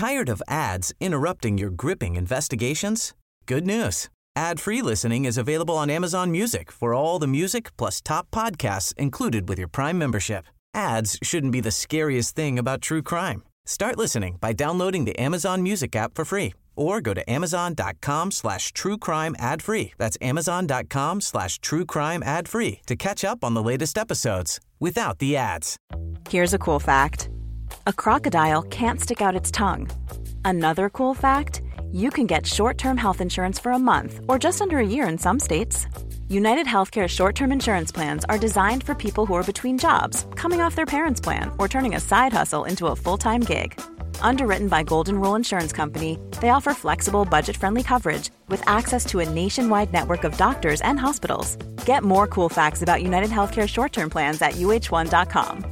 Tired of ads interrupting your gripping investigations? Good news. Ad-free listening is available on Amazon Music for all the music plus top podcasts included with your Prime membership. Ads shouldn't be the scariest thing about true crime. Start listening by downloading the Amazon Music app for free or go to amazon.com/truecrime ad-free. That's amazon.com/truecrime ad-free to catch up on the latest episodes without the ads. Here's a cool fact. A crocodile can't stick out its tongue. Another cool fact, you can get short-term health insurance for a month or just under a year in some states. United Healthcare short-term insurance plans are designed for people who are between jobs, coming off their parents' plan, or turning a side hustle into a full-time gig. Underwritten by Golden Rule Insurance Company, they offer flexible, budget-friendly coverage with access to a nationwide network of doctors and hospitals. Get more cool facts about United Healthcare short-term plans at uh1.com.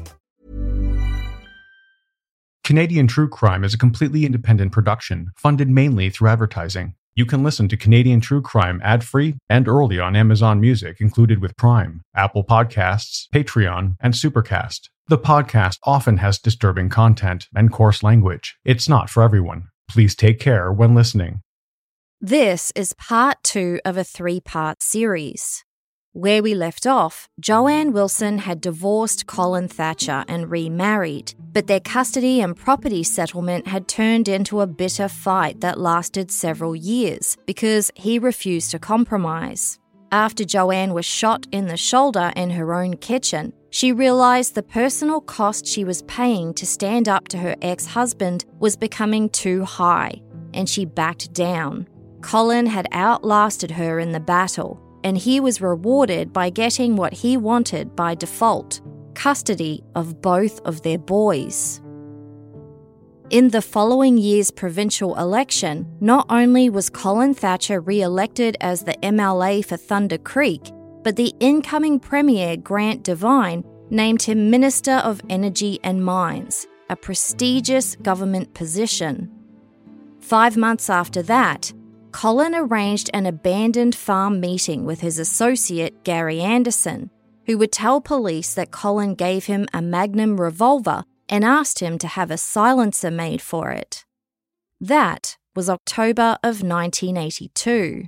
Canadian True Crime is a completely independent production, funded mainly through advertising. You can listen to Canadian True Crime ad-free and early on Amazon Music included with Prime, Apple Podcasts, Patreon, and Supercast. The podcast often has disturbing content and coarse language. It's not for everyone. Please take care when listening. This is part 2 of a 3-part series. Where we left off, Joanne Wilson had divorced Colin Thatcher and remarried, but their custody and property settlement had turned into a bitter fight that lasted several years because he refused to compromise. After Joanne was shot in the shoulder in her own kitchen, she realised the personal cost she was paying to stand up to her ex-husband was becoming too high, and she backed down. Colin had outlasted her in the battle, and he was rewarded by getting what he wanted by default, custody of both of their boys. In the following year's provincial election, not only was Colin Thatcher re-elected as the MLA for Thunder Creek, but the incoming Premier Grant Devine named him Minister of Energy and Mines, a prestigious government position. 5 months after that, Colin arranged an abandoned farm meeting with his associate Gary Anderson, who would tell police that Colin gave him a Magnum revolver and asked him to have a silencer made for it. That was October of 1982.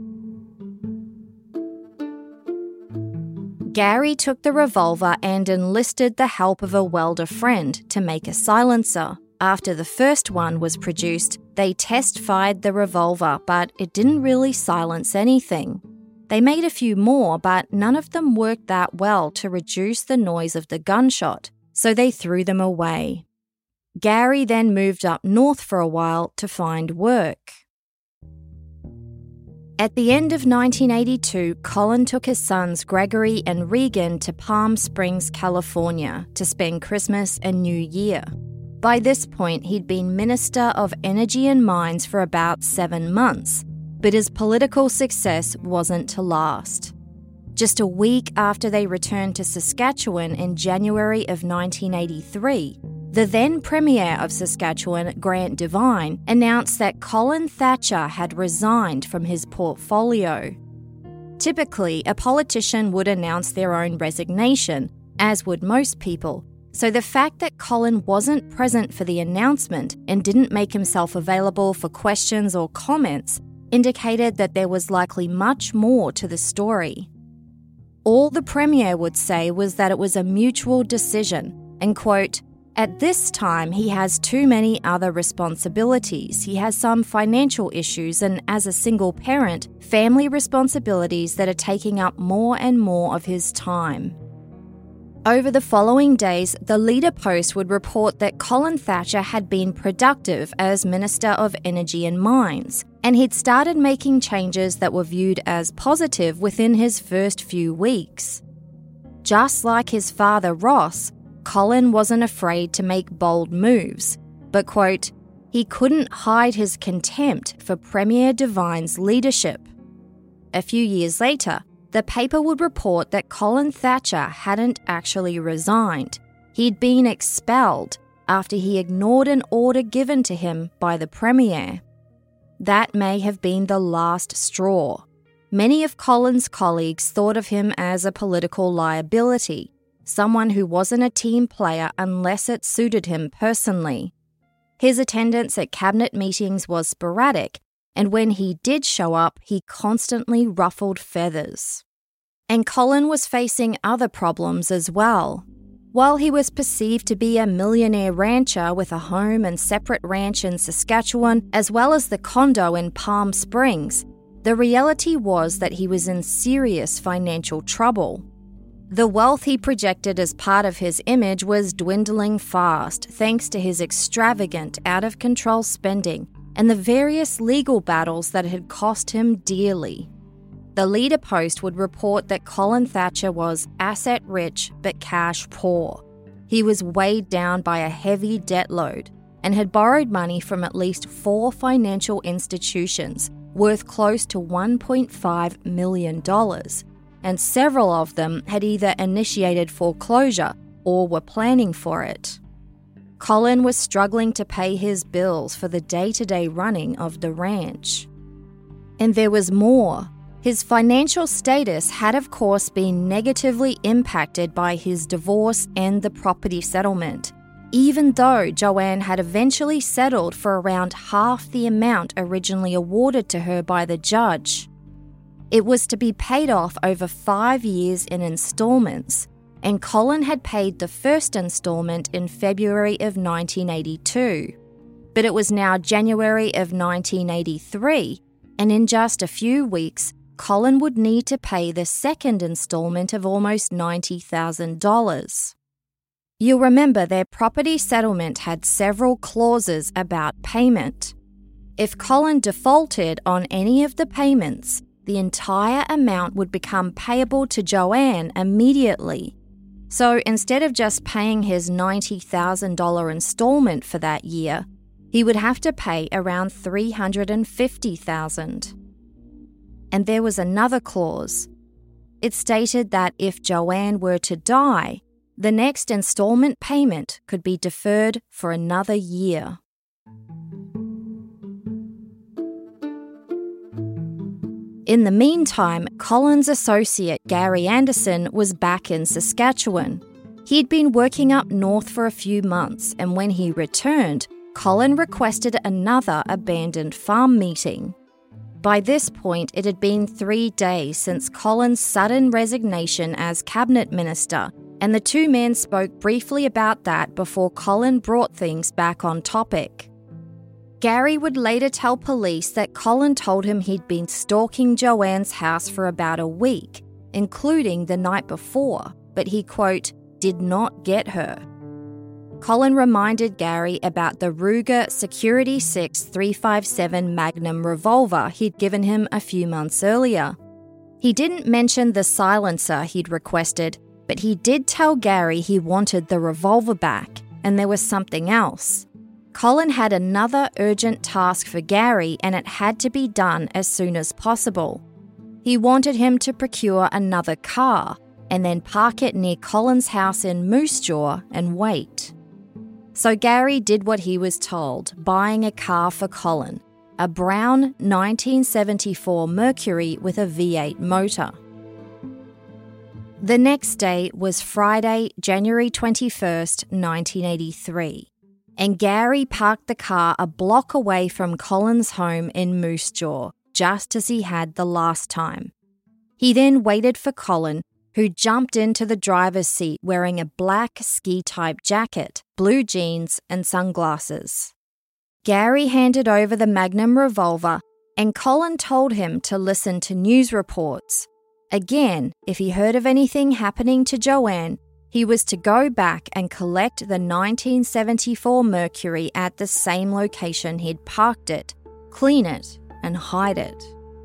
Gary took the revolver and enlisted the help of a welder friend to make a silencer. After the first one was produced, they test-fired the revolver, but it didn't really silence anything. They made a few more, but none of them worked that well to reduce the noise of the gunshot, so they threw them away. Gary then moved up north for a while to find work. At the end of 1982, Colin took his sons Gregory and Regan to Palm Springs, California, to spend Christmas and New Year. By this point, he'd been Minister of Energy and Mines for about 7 months, but his political success wasn't to last. Just a week after they returned to Saskatchewan in January of 1983, the then Premier of Saskatchewan, Grant Devine, announced that Colin Thatcher had resigned from his portfolio. Typically, a politician would announce their own resignation, as would most people, so the fact that Colin wasn't present for the announcement and didn't make himself available for questions or comments indicated that there was likely much more to the story. All the Premier would say was that it was a mutual decision and, quote, "At this time he has too many other responsibilities. He has some financial issues and, as a single parent, family responsibilities that are taking up more and more of his time." Over the following days, the Leader Post would report that Colin Thatcher had been productive as Minister of Energy and Mines, and he'd started making changes that were viewed as positive within his first few weeks. Just like his father Ross, Colin wasn't afraid to make bold moves, but, quote, he couldn't hide his contempt for Premier Devine's leadership. A few years later, the paper would report that Colin Thatcher hadn't actually resigned. He'd been expelled after he ignored an order given to him by the Premier. That may have been the last straw. Many of Colin's colleagues thought of him as a political liability, someone who wasn't a team player unless it suited him personally. His attendance at cabinet meetings was sporadic, and when he did show up, he constantly ruffled feathers. And Colin was facing other problems as well. While he was perceived to be a millionaire rancher with a home and separate ranch in Saskatchewan, as well as the condo in Palm Springs, the reality was that he was in serious financial trouble. The wealth he projected as part of his image was dwindling fast thanks to his extravagant, out-of-control spending and the various legal battles that had cost him dearly. The Leader Post would report that Colin Thatcher was asset-rich but cash-poor. He was weighed down by a heavy debt load and had borrowed money from at least 4 financial institutions worth close to $1.5 million, and several of them had either initiated foreclosure or were planning for it. Colin was struggling to pay his bills for the day-to-day running of the ranch. And there was more. His financial status had, of course, been negatively impacted by his divorce and the property settlement, even though Joanne had eventually settled for around half the amount originally awarded to her by the judge. It was to be paid off over 5 years in installments, and Colin had paid the first installment in February of 1982. But it was now January of 1983, and in just a few weeks, Colin would need to pay the second installment of almost $90,000. You'll remember their property settlement had several clauses about payment. If Colin defaulted on any of the payments, the entire amount would become payable to Joanne immediately. So instead of just paying his $90,000 installment for that year, he would have to pay around $350,000. And there was another clause. It stated that if Joanne were to die, the next installment payment could be deferred for another year. In the meantime, Colin's associate Gary Anderson was back in Saskatchewan. He'd been working up north for a few months, and when he returned, Colin requested another abandoned farm meeting. By this point, it had been 3 days since Colin's sudden resignation as cabinet minister, and the two men spoke briefly about that before Colin brought things back on topic. Gary would later tell police that Colin told him he'd been stalking Joanne's house for about a week, including the night before, but he, quote, did not get her. Colin reminded Gary about the Ruger Security 6 357 Magnum revolver he'd given him a few months earlier. He didn't mention the silencer he'd requested, but he did tell Gary he wanted the revolver back, and there was something else. Colin had another urgent task for Gary, and it had to be done as soon as possible. He wanted him to procure another car, and then park it near Colin's house in Moose Jaw and wait. So Gary did what he was told, buying a car for Colin, a brown 1974 Mercury with a V8 motor. The next day was Friday, January 21st, 1983, and Gary parked the car a block away from Colin's home in Moose Jaw, just as he had the last time. He then waited for Colin, who jumped into the driver's seat wearing a black ski-type jacket, blue jeans, and sunglasses. Gary handed over the Magnum revolver, and Colin told him to listen to news reports. Again, if he heard of anything happening to Joanne, he was to go back and collect the 1974 Mercury at the same location he'd parked it, clean it, and hide it.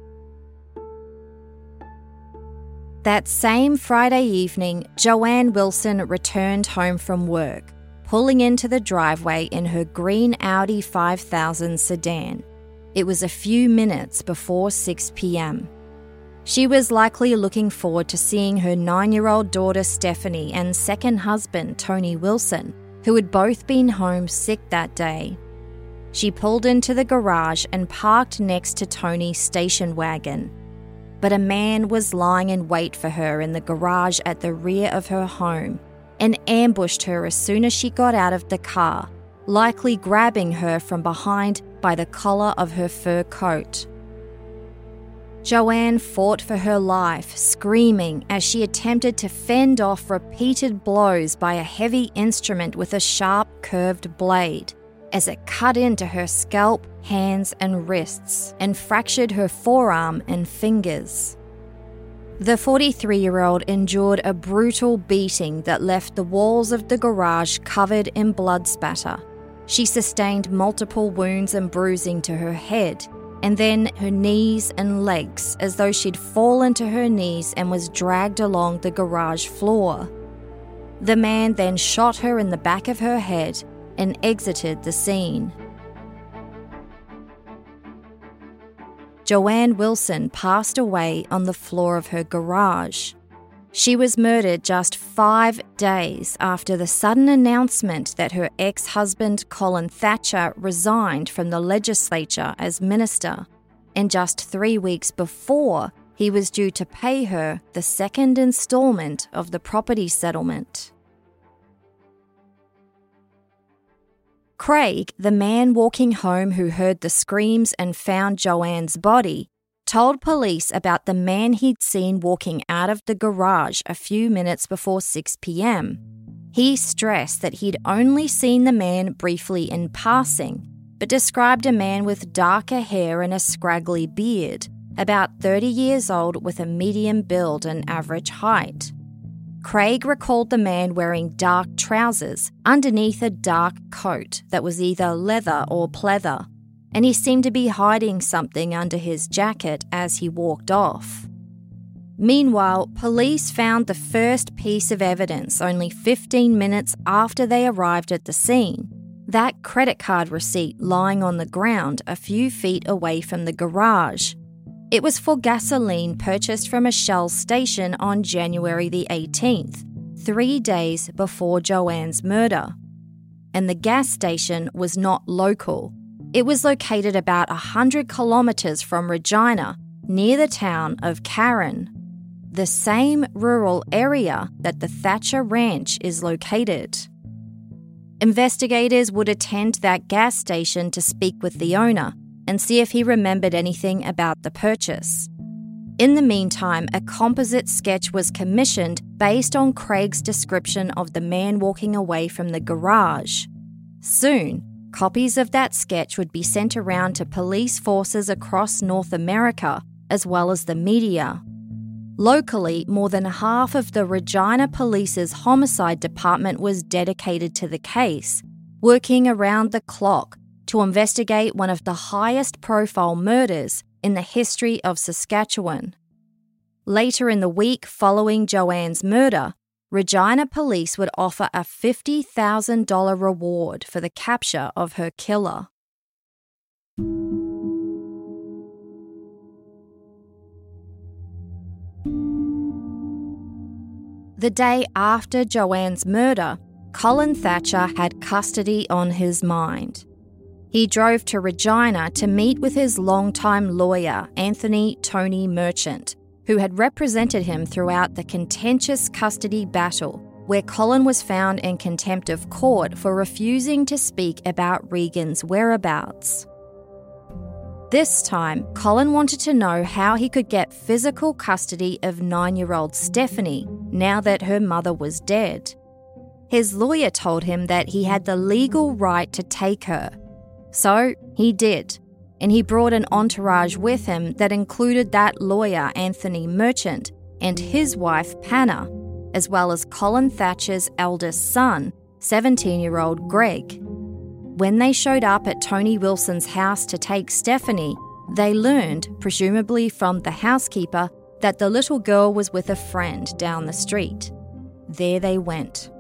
That same Friday evening, Joanne Wilson returned home from work, pulling into the driveway in her green Audi 5000 sedan. It was a few minutes before 6 p.m. She was likely looking forward to seeing her 9-year-old daughter Stephanie and second husband Tony Wilson, who had both been home sick that day. She pulled into the garage and parked next to Tony's station wagon. But a man was lying in wait for her in the garage at the rear of her home and ambushed her as soon as she got out of the car, likely grabbing her from behind by the collar of her fur coat. Joanne fought for her life, screaming as she attempted to fend off repeated blows by a heavy instrument with a sharp, curved blade, as it cut into her scalp, hands and wrists and fractured her forearm and fingers. The 43-year-old endured a brutal beating that left the walls of the garage covered in blood spatter. She sustained multiple wounds and bruising to her head, and then her knees and legs, as though she'd fallen to her knees and was dragged along the garage floor. The man then shot her in the back of her head and exited the scene. Joanne Wilson passed away on the floor of her garage. She was murdered just 5 days after the sudden announcement that her ex-husband Colin Thatcher resigned from the legislature as minister, and just 3 weeks before he was due to pay her the second instalment of the property settlement. Craig, the man walking home who heard the screams and found Joanne's body, told police about the man he'd seen walking out of the garage a few minutes before 6 p.m. He stressed that he'd only seen the man briefly in passing, but described a man with darker hair and a scraggly beard, about 30 years old with a medium build and average height. Craig recalled the man wearing dark trousers underneath a dark coat that was either leather or pleather, and he seemed to be hiding something under his jacket as he walked off. Meanwhile, police found the first piece of evidence only 15 minutes after they arrived at the scene, that credit card receipt lying on the ground a few feet away from the garage. It was for gasoline purchased from a Shell station on January the 18th, 3 days before Joanne's murder. And the gas station was not local. It was located about 100 kilometres from Regina, near the town of Carron, the same rural area that the Thatcher Ranch is located. Investigators would attend that gas station to speak with the owner and see if he remembered anything about the purchase. In the meantime, a composite sketch was commissioned based on Craig's description of the man walking away from the garage. Soon, copies of that sketch would be sent around to police forces across North America, as well as the media. Locally, more than half of the Regina Police's homicide department was dedicated to the case, working around the clock to investigate one of the highest profile murders in the history of Saskatchewan. Later in the week following Joanne's murder, Regina Police would offer a $50,000 reward for the capture of her killer. The day after Joanne's murder, Colin Thatcher had custody on his mind. He drove to Regina to meet with his longtime lawyer, Anthony Tony Merchant, who had represented him throughout the contentious custody battle, where Colin was found in contempt of court for refusing to speak about Regan's whereabouts. This time, Colin wanted to know how he could get physical custody of 9-year-old Stephanie now that her mother was dead. His lawyer told him that he had the legal right to take her. So he did, and he brought an entourage with him that included that lawyer, Anthony Merchant, and his wife, Panna, as well as Colin Thatcher's eldest son, 17-year-old Greg. When they showed up at Tony Wilson's house to take Stephanie, they learned, presumably from the housekeeper, that the little girl was with a friend down the street. There they went.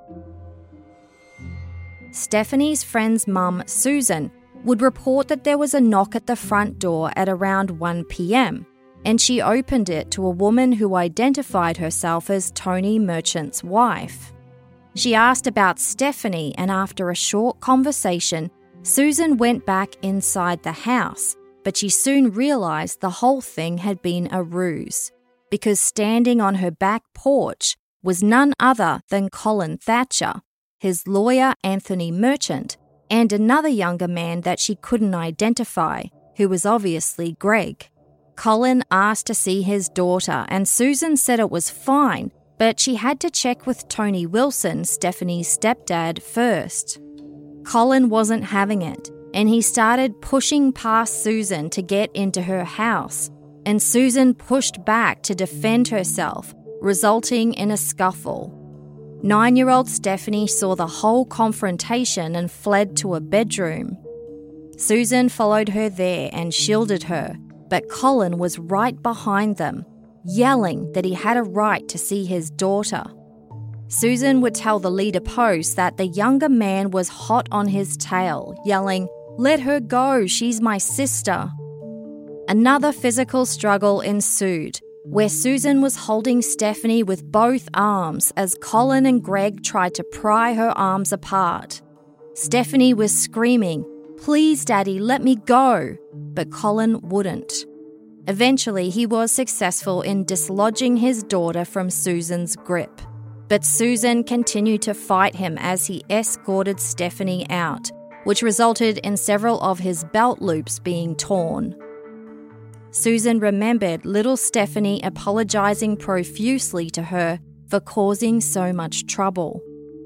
Stephanie's friend's mum, Susan, would report that there was a knock at the front door at around 1 p.m, and she opened it to a woman who identified herself as Tony Merchant's wife. She asked about Stephanie, and after a short conversation, Susan went back inside the house, but she soon realised the whole thing had been a ruse, because standing on her back porch was none other than Colin Thatcher, his lawyer Anthony Merchant, and another younger man that she couldn't identify, who was obviously Greg. Colin asked to see his daughter, and Susan said it was fine, but she had to check with Tony Wilson, Stephanie's stepdad, first. Colin wasn't having it, and he started pushing past Susan to get into her house, and Susan pushed back to defend herself, resulting in a scuffle. 9-year-old Stephanie saw the whole confrontation and fled to a bedroom. Susan followed her there and shielded her, but Colin was right behind them, yelling that he had a right to see his daughter. Susan would tell the Leader Post that the younger man was hot on his tail, yelling, "Let her go, she's my sister." Another physical struggle ensued, where Susan was holding Stephanie with both arms as Colin and Greg tried to pry her arms apart. Stephanie was screaming, "Please, Daddy, let me go," but Colin wouldn't. Eventually, he was successful in dislodging his daughter from Susan's grip, but Susan continued to fight him as he escorted Stephanie out, which resulted in several of his belt loops being torn. Susan remembered little Stephanie apologising profusely to her for causing so much trouble.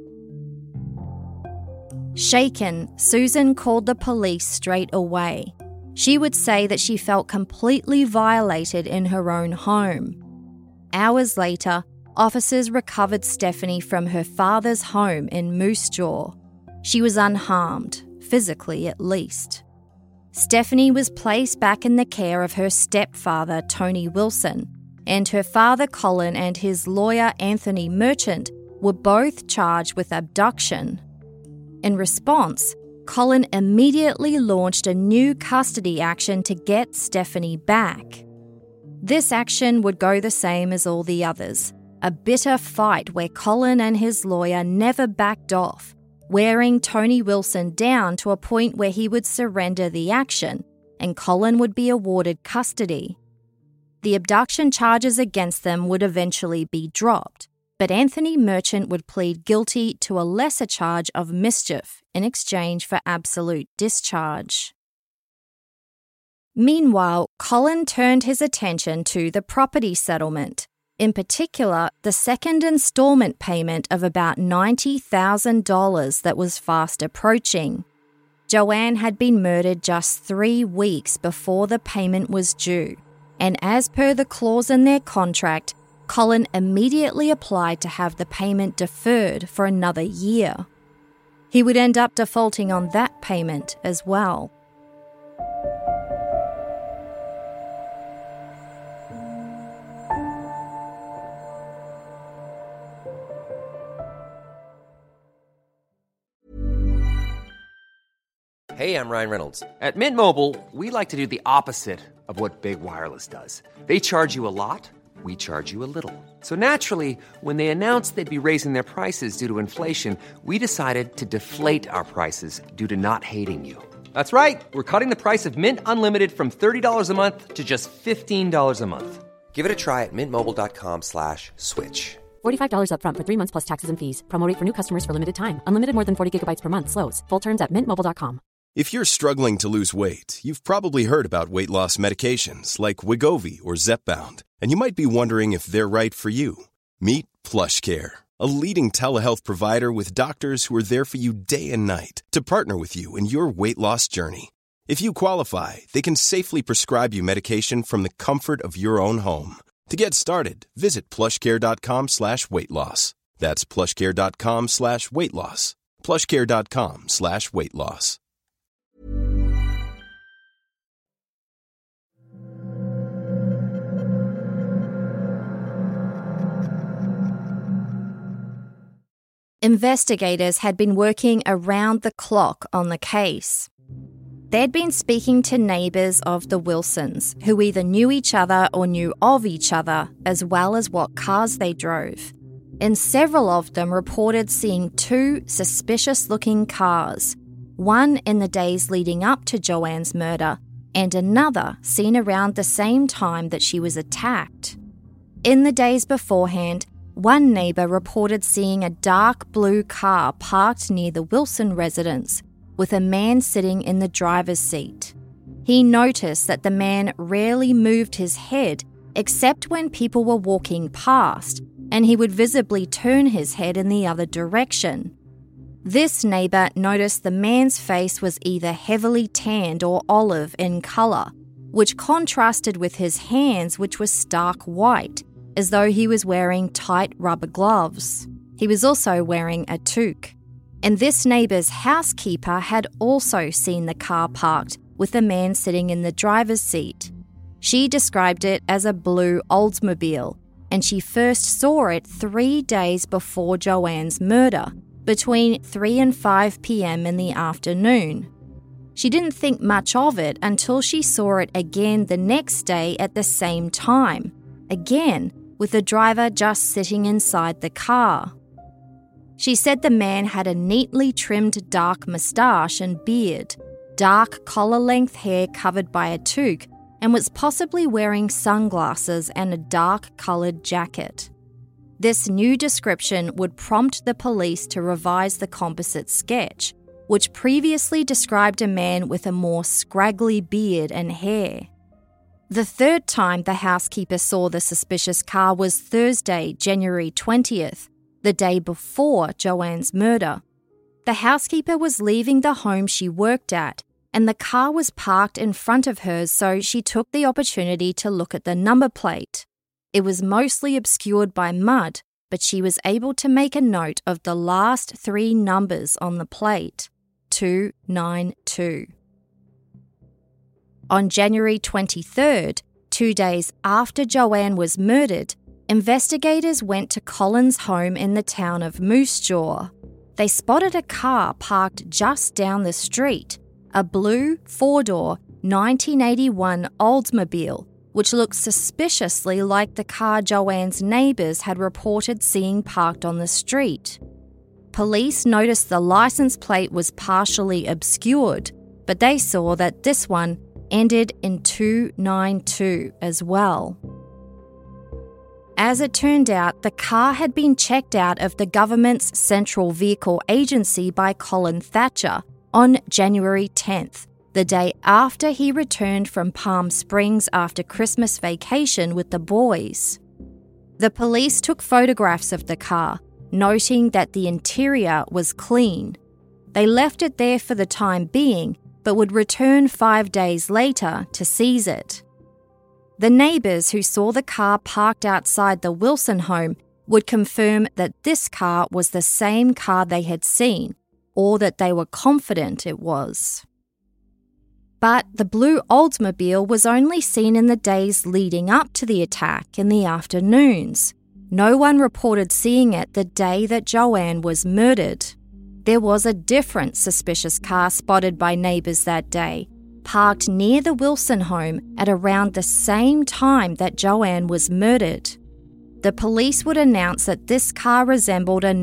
Shaken, Susan called the police straight away. She would say that she felt completely violated in her own home. Hours later, officers recovered Stephanie from her father's home in Moose Jaw. She was unharmed, physically at least. Stephanie was placed back in the care of her stepfather, Tony Wilson, and her father, Colin, and his lawyer, Anthony Merchant, were both charged with abduction. In response, Colin immediately launched a new custody action to get Stephanie back. This action would go the same as all the others, a bitter fight where Colin and his lawyer never backed off, wearing Tony Wilson down to a point where he would surrender the action and Colin would be awarded custody. The abduction charges against them would eventually be dropped, but Anthony Merchant would plead guilty to a lesser charge of mischief in exchange for absolute discharge. Meanwhile, Colin turned his attention to the property settlement, in particular the second instalment payment of about $90,000 that was fast approaching. Joanne had been murdered just 3 weeks before the payment was due, and as per the clause in their contract, Colin immediately applied to have the payment deferred for another year. He would end up defaulting on that payment as well. Hey, I'm Ryan Reynolds. At Mint Mobile, we like to do the opposite of what Big Wireless does. They charge you a lot, we charge you a little. So naturally, when they announced they'd be raising their prices due to inflation, we decided to deflate our prices due to not hating you. That's right. We're cutting the price of Mint Unlimited from $30 a month to just $15 a month. Give it a try at mintmobile.com/switch. $45 up front for 3 months plus taxes and fees. Promo rate for new customers for limited time. Unlimited more than 40 gigabytes per month slows. Full terms at mintmobile.com. If you're struggling to lose weight, you've probably heard about weight loss medications like Wegovy or Zepbound, and you might be wondering if they're right for you. Meet PlushCare, a leading telehealth provider with doctors who are there for you day and night to partner with you in your weight loss journey. If you qualify, they can safely prescribe you medication from the comfort of your own home. To get started, visit plushcare.com/weightloss. That's plushcare.com/weightloss. plushcare.com/weightloss. Investigators had been working around the clock on the case. They'd been speaking to neighbours of the Wilsons, who either knew each other or knew of each other, as well as what cars they drove. And several of them reported seeing 2 suspicious-looking cars, one in the days leading up to Joanne's murder, and another seen around the same time that she was attacked. In the days beforehand, one neighbour reported seeing a dark blue car parked near the Wilson residence, with a man sitting in the driver's seat. He noticed that the man rarely moved his head except when people were walking past, and he would visibly turn his head in the other direction. This neighbour noticed the man's face was either heavily tanned or olive in colour, which contrasted with his hands, which were stark white, as though he was wearing tight rubber gloves. He was also wearing a toque. And this neighbour's housekeeper had also seen the car parked with a man sitting in the driver's seat. She described it as a blue Oldsmobile, and she first saw it 3 days before Joanne's murder, between 3 and 5 p.m. in the afternoon. She didn't think much of it until she saw it again the next day at the same time, again with the driver just sitting inside the car. She said the man had a neatly trimmed dark moustache and beard, dark collar-length hair covered by a toque, and was possibly wearing sunglasses and a dark-coloured jacket. This new description would prompt the police to revise the composite sketch, which previously described a man with a more scraggly beard and hair. The third time the housekeeper saw the suspicious car was Thursday, January 20th, the day before Joanne's murder. The housekeeper was leaving the home she worked at, and the car was parked in front of hers, so she took the opportunity to look at the number plate. It was mostly obscured by mud, but she was able to make a note of the last 3 numbers on the plate, 292. On January 23rd, 2 days after Joanne was murdered, investigators went to Colin's home in the town of Moose Jaw. They spotted a car parked just down the street, a blue 4-door 1981 Oldsmobile, which looked suspiciously like the car Joanne's neighbours had reported seeing parked on the street. Police noticed the license plate was partially obscured, but they saw that this one ended in 292 as well. As it turned out, the car had been checked out of the government's Central Vehicle Agency by Colin Thatcher on January 10th, the day after he returned from Palm Springs after Christmas vacation with the boys. The police took photographs of the car, noting that the interior was clean. They left it there for the time being, but would return 5 days later to seize it. The neighbours who saw the car parked outside the Wilson home would confirm that this car was the same car they had seen, or that they were confident it was. But the blue Oldsmobile was only seen in the days leading up to the attack in the afternoons. No one reported seeing it the day that Joanne was murdered. There was a different suspicious car spotted by neighbours that day, parked near the Wilson home at around the same time that Joanne was murdered. The police would announce that this car resembled a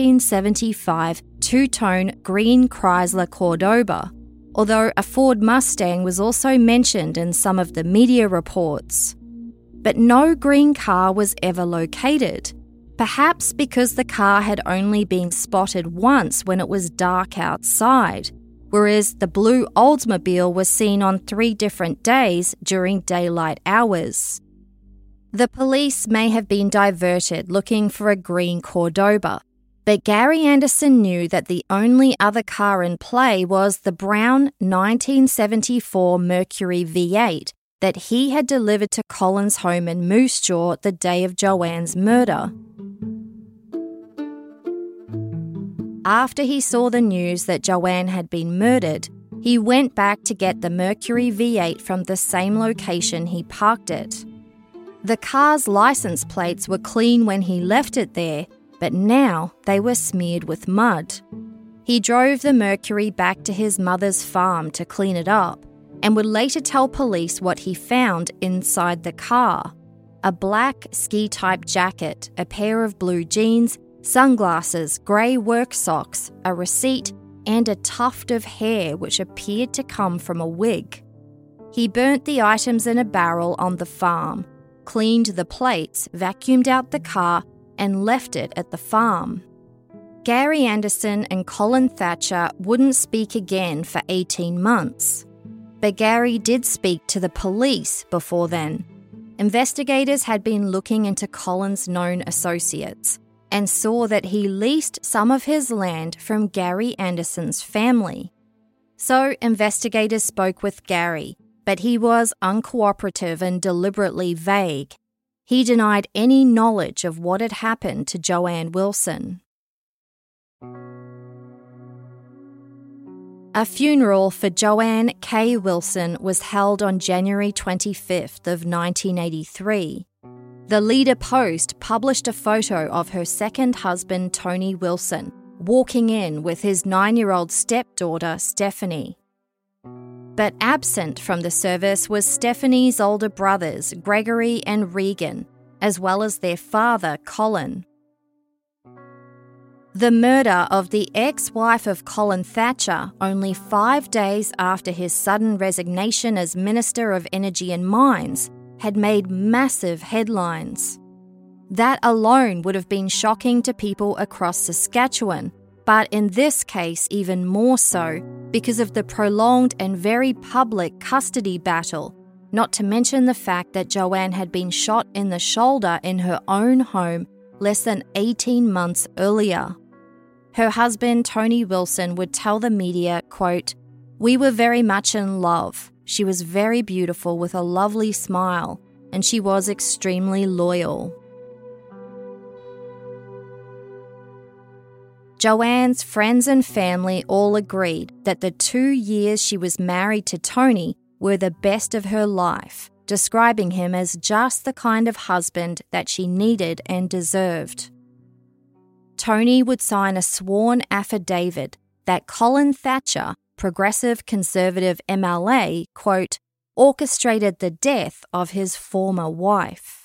1975 two-tone green Chrysler Cordoba, although a Ford Mustang was also mentioned in some of the media reports. But no green car was ever located, perhaps because the car had only been spotted once when it was dark outside, whereas the blue Oldsmobile was seen on 3 different days during daylight hours. The police may have been diverted looking for a green Cordoba, but Gary Anderson knew that the only other car in play was the brown 1974 Mercury V8 that he had delivered to Colin's home in Moose Jaw the day of Joanne's murder. After he saw the news that Joanne had been murdered, he went back to get the Mercury V8 from the same location he parked it. The car's license plates were clean when he left it there, but now they were smeared with mud. He drove the Mercury back to his mother's farm to clean it up, and would later tell police what he found inside the car: a black ski-type jacket, a pair of blue jeans, sunglasses, grey work socks, a receipt, and a tuft of hair which appeared to come from a wig. He burnt the items in a barrel on the farm, cleaned the plates, vacuumed out the car, and left it at the farm. Gary Anderson and Colin Thatcher wouldn't speak again for 18 months. But Gary did speak to the police before then. Investigators had been looking into Colin's known associates and saw that he leased some of his land from Gary Anderson's family. So investigators spoke with Gary, but he was uncooperative and deliberately vague. He denied any knowledge of what had happened to Joanne Wilson. A funeral for Joanne K. Wilson was held on January 25th of 1983. The Leader Post published a photo of her second husband, Tony Wilson, walking in with his 9-year-old stepdaughter, Stephanie. But absent from the service was Stephanie's older brothers, Gregory and Regan, as well as their father, Colin. The murder of the ex-wife of Colin Thatcher only 5 days after his sudden resignation as Minister of Energy and Mines had made massive headlines. That alone would have been shocking to people across Saskatchewan, but in this case even more so because of the prolonged and very public custody battle, not to mention the fact that Joanne had been shot in the shoulder in her own home less than 18 months earlier. Her husband, Tony Wilson, would tell the media, quote, "We were very much in love. She was very beautiful with a lovely smile, and she was extremely loyal." Joanne's friends and family all agreed that the 2 years she was married to Tony were the best of her life, describing him as just the kind of husband that she needed and deserved. Tony would sign a sworn affidavit that Colin Thatcher, Progressive Conservative MLA, quote, orchestrated the death of his former wife.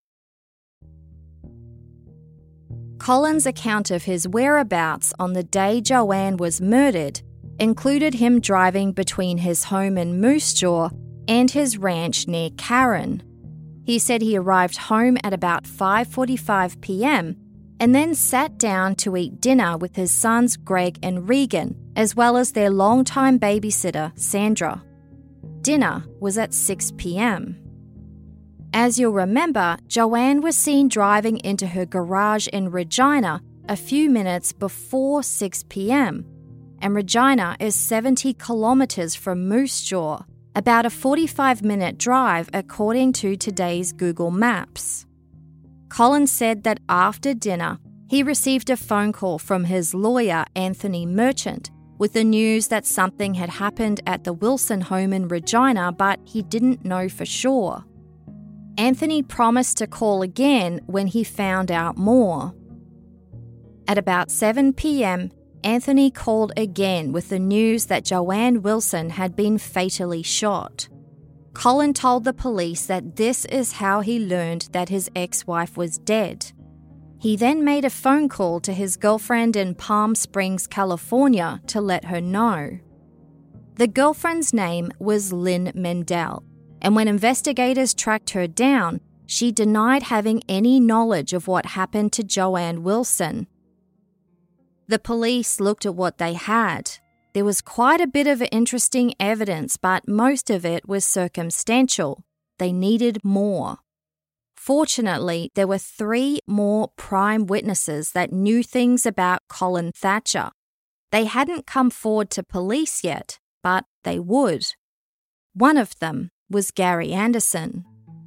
Colin's account of his whereabouts on the day Joanne was murdered included him driving between his home in Moose Jaw and his ranch near Carron. He said he arrived home at about 5:45 p.m. and then sat down to eat dinner with his sons Greg and Regan, as well as their longtime babysitter, Sandra. Dinner was at 6 p.m. As you'll remember, Joanne was seen driving into her garage in Regina a few minutes before 6 p.m, and Regina is 70 kilometres from Moose Jaw, about a 45-minute drive according to today's Google Maps. Colin said that after dinner, he received a phone call from his lawyer, Anthony Merchant, with the news that something had happened at the Wilson home in Regina, but he didn't know for sure. Anthony promised to call again when he found out more. At about 7 p.m, Anthony called again with the news that Joanne Wilson had been fatally shot. Colin told the police that this is how he learned that his ex-wife was dead. He then made a phone call to his girlfriend in Palm Springs, California, to let her know. The girlfriend's name was Lynn Mendel, and when investigators tracked her down, she denied having any knowledge of what happened to Joanne Wilson. The police looked at what they had. There was quite a bit of interesting evidence, but most of it was circumstantial. They needed more. Fortunately, there were 3 more prime witnesses that knew things about Colin Thatcher. They hadn't come forward to police yet, but they would. One of them was Gary Anderson.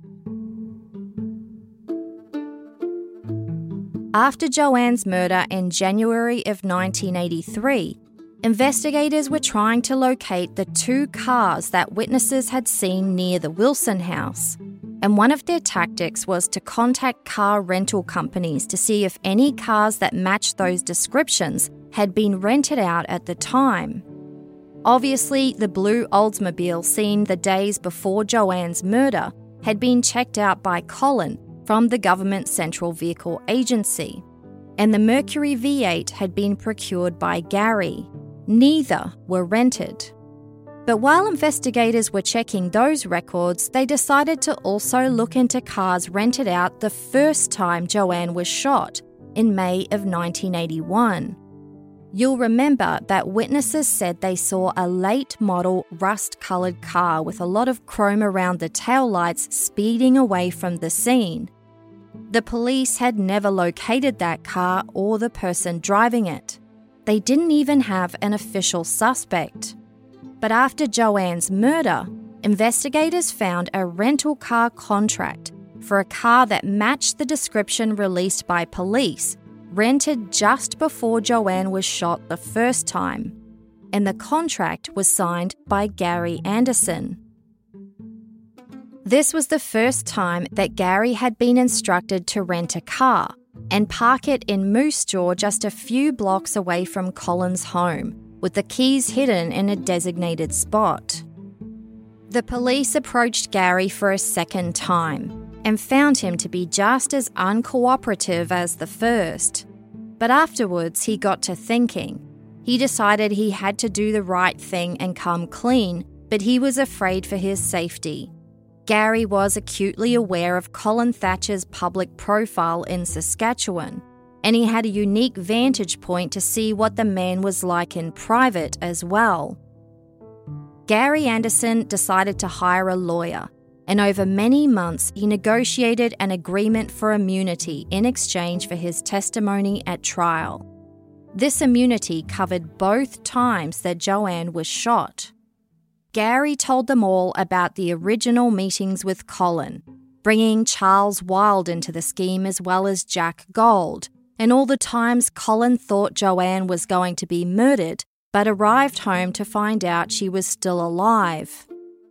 After Joanne's murder in January of 1983, investigators were trying to locate the 2 cars that witnesses had seen near the Wilson house, and one of their tactics was to contact car rental companies to see if any cars that matched those descriptions had been rented out at the time. Obviously, the blue Oldsmobile seen the days before Joanne's murder had been checked out by Colin from the Government Central Vehicle Agency, and the Mercury V8 had been procured by Gary. Neither were rented. But while investigators were checking those records, they decided to also look into cars rented out the first time Joanne was shot, in May of 1981. You'll remember that witnesses said they saw a late model rust-coloured car with a lot of chrome around the taillights speeding away from the scene. The police had never located that car or the person driving it. They didn't even have an official suspect. But after Joanne's murder, investigators found a rental car contract for a car that matched the description released by police, rented just before Joanne was shot the first time, and the contract was signed by Gary Anderson. This was the first time that Gary had been instructed to rent a car and park it in Moose Jaw, just a few blocks away from Colin's home, with the keys hidden in a designated spot. The police approached Gary for a second time and found him to be just as uncooperative as the first. But afterwards, he got to thinking. He decided he had to do the right thing and come clean, but he was afraid for his safety. Gary was acutely aware of Colin Thatcher's public profile in Saskatchewan, and he had a unique vantage point to see what the man was like in private as well. Gary Anderson decided to hire a lawyer, and over many months he negotiated an agreement for immunity in exchange for his testimony at trial. This immunity covered both times that Joanne was shot. Gary told them all about the original meetings with Colin, bringing Charles Wilde into the scheme as well as Jack Gold, and all the times Colin thought Joanne was going to be murdered, but arrived home to find out she was still alive.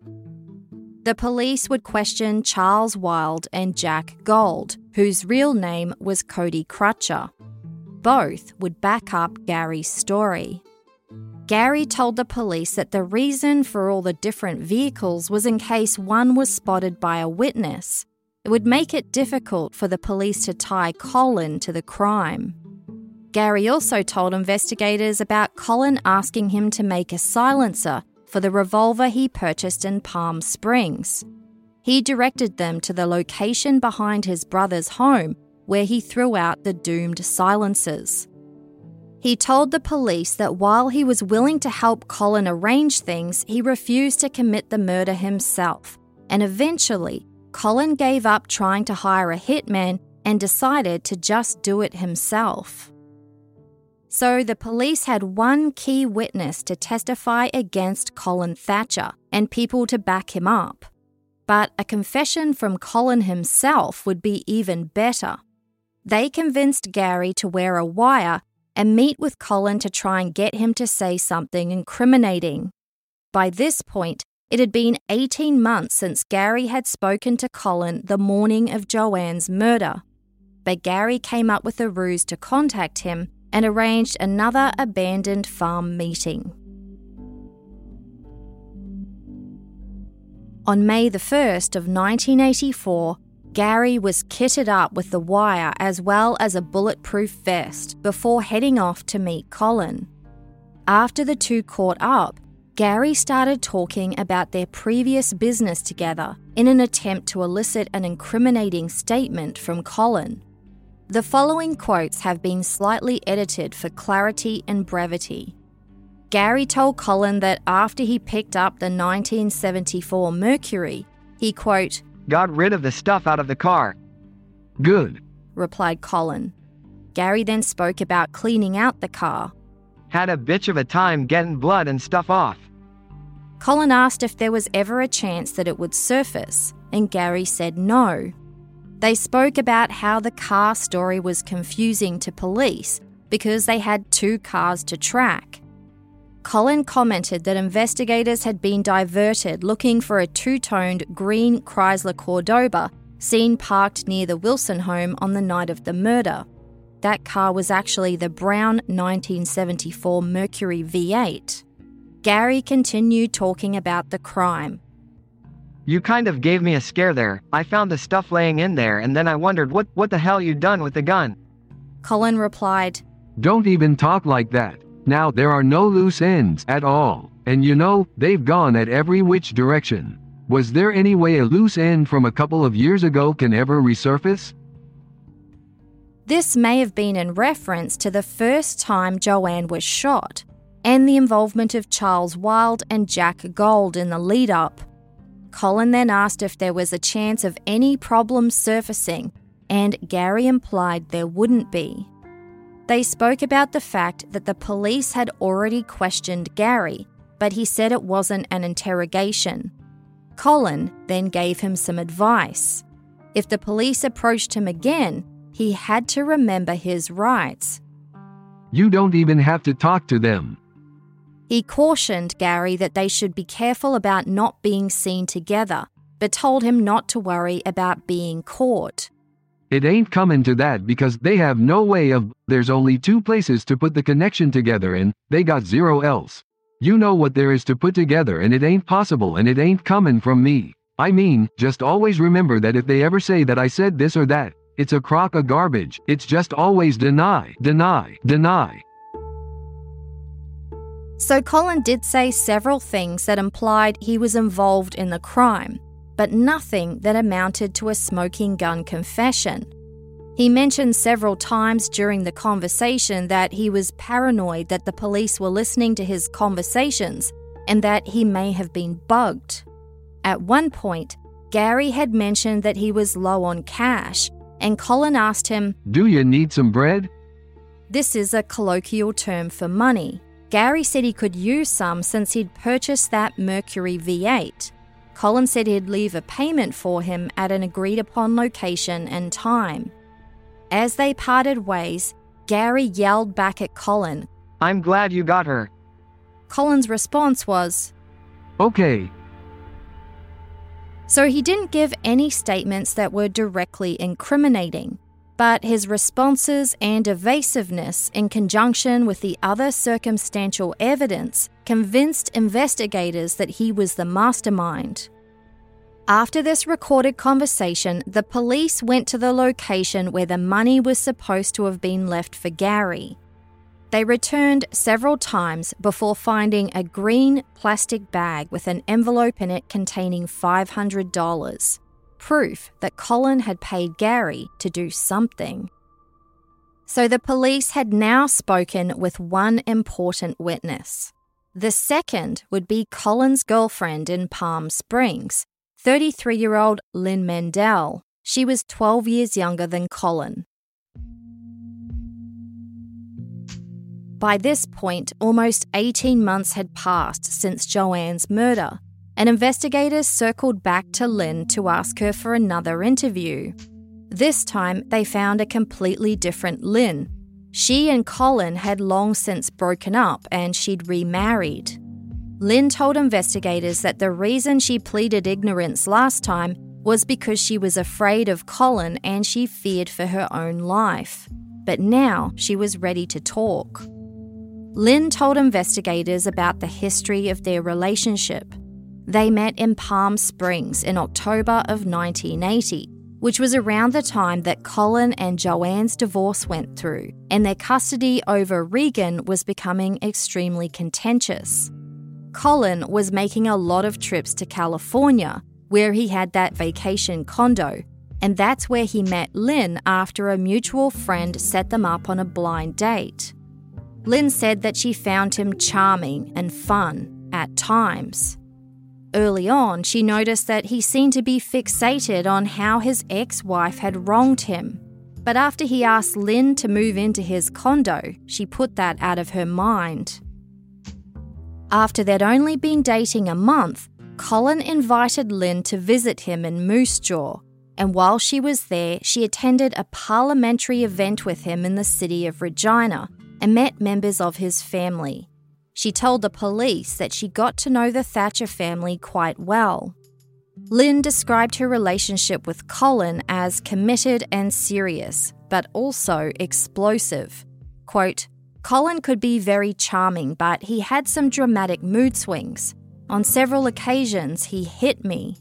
The police would question Charles Wilde and Jack Gold, whose real name was Cody Crutcher. Both would back up Gary's story. Gary told the police that the reason for all the different vehicles was in case one was spotted by a witness. It would make it difficult for the police to tie Colin to the crime. Gary also told investigators about Colin asking him to make a silencer for the revolver he purchased in Palm Springs. He directed them to the location behind his brother's home where he threw out the doomed silencers. He told the police that while he was willing to help Colin arrange things, he refused to commit the murder himself, and eventually Colin gave up trying to hire a hitman and decided to just do it himself. So the police had one key witness to testify against Colin Thatcher and people to back him up. But a confession from Colin himself would be even better. They convinced Gary to wear a wire and meet with Colin to try and get him to say something incriminating. By this point, it had been 18 months since Gary had spoken to Colin the morning of Joanne's murder. But Gary came up with a ruse to contact him and arranged another abandoned farm meeting. On May the 1st of 1984, Gary was kitted up with the wire as well as a bulletproof vest before heading off to meet Colin. After the two caught up, Gary started talking about their previous business together in an attempt to elicit an incriminating statement from Colin. The following quotes have been slightly edited for clarity and brevity. Gary told Colin that after he picked up the 1974 Mercury, he, quote, "Got rid of the stuff out of the car." "Good," replied Colin. Gary then spoke about cleaning out the car. "Had a bitch of a time getting blood and stuff off." Colin asked if there was ever a chance that it would surface, and Gary said no. They spoke about how the car story was confusing to police because they had two cars to track. Colin commented that investigators had been diverted looking for a two-toned green Chrysler Cordoba seen parked near the Wilson home on the night of the murder. That car was actually the brown 1974 Mercury V8. Gary continued talking about the crime. "You kind of gave me a scare there. I found the stuff laying in there and then I wondered what the hell you done with the gun." Colin replied, "Don't even talk like that. Now there are no loose ends at all, and you know, they've gone at every which direction. Was there any way a loose end from a couple of years ago can ever resurface?" This may have been in reference to the first time Joanne was shot and the involvement of Charles Wilde and Jack Gold in the lead-up. Colin then asked if there was a chance of any problems surfacing, and Gary implied there wouldn't be. They spoke about the fact that the police had already questioned Gary, but he said it wasn't an interrogation. Colin then gave him some advice. If the police approached him again, he had to remember his rights. You don't even have to talk to them. He cautioned Gary that they should be careful about not being seen together, but told him not to worry about being caught. It ain't coming to that because they have no way of, there's only 2 places to put the connection together and they got 0 else. You know what there is to put together and it ain't possible and it ain't coming from me. I mean, just always remember that if they ever say that I said this or that, it's a crock of garbage. It's just always deny, deny, deny. So Colin did say several things that implied he was involved in the crime, but nothing that amounted to a smoking gun confession. He mentioned several times during the conversation that he was paranoid that the police were listening to his conversations and that he may have been bugged. At one point, Gary had mentioned that he was low on cash, and Colin asked him, "Do you need some bread?" This is a colloquial term for money. Gary said he could use some since he'd purchased that Mercury V8. Colin said he'd leave a payment for him at an agreed-upon location and time. As they parted ways, Gary yelled back at Colin, "I'm glad you got her." Colin's response was, "Okay." So he didn't give any statements that were directly incriminating, but his responses and evasiveness in conjunction with the other circumstantial evidence convinced investigators that he was the mastermind. After this recorded conversation, the police went to the location where the money was supposed to have been left for Gary. They returned several times before finding a green plastic bag with an envelope in it containing $500. Proof that Colin had paid Gary to do something. So the police had now spoken with one important witness. The second would be Colin's girlfriend in Palm Springs, 33-year-old Lynn Mendel. She was 12 years younger than Colin. By this point, almost 18 months had passed since Joanne's murder, and investigators circled back to Lynn to ask her for another interview. This time, they found a completely different Lynn. She and Colin had long since broken up and she'd remarried. Lynn told investigators that the reason she pleaded ignorance last time was because she was afraid of Colin and she feared for her own life. But now she was ready to talk. Lynn told investigators about the history of their relationship. They met in Palm Springs in October of 1980, which was around the time that Colin and Joanne's divorce went through, and their custody over Regan was becoming extremely contentious. Colin was making a lot of trips to California, where he had that vacation condo, and that's where he met Lynn after a mutual friend set them up on a blind date. Lynn said that she found him charming and fun at times. Early on, she noticed that he seemed to be fixated on how his ex-wife had wronged him. But after he asked Lynn to move into his condo, she put that out of her mind. After they'd only been dating a month, Colin invited Lynn to visit him in Moose Jaw, and while she was there, she attended a parliamentary event with him in the city of Regina and met members of his family. She told the police that she got to know the Thatcher family quite well. Lynn described her relationship with Colin as committed and serious, but also explosive. Quote, "Colin could be very charming, but he had some dramatic mood swings. On several occasions, he hit me."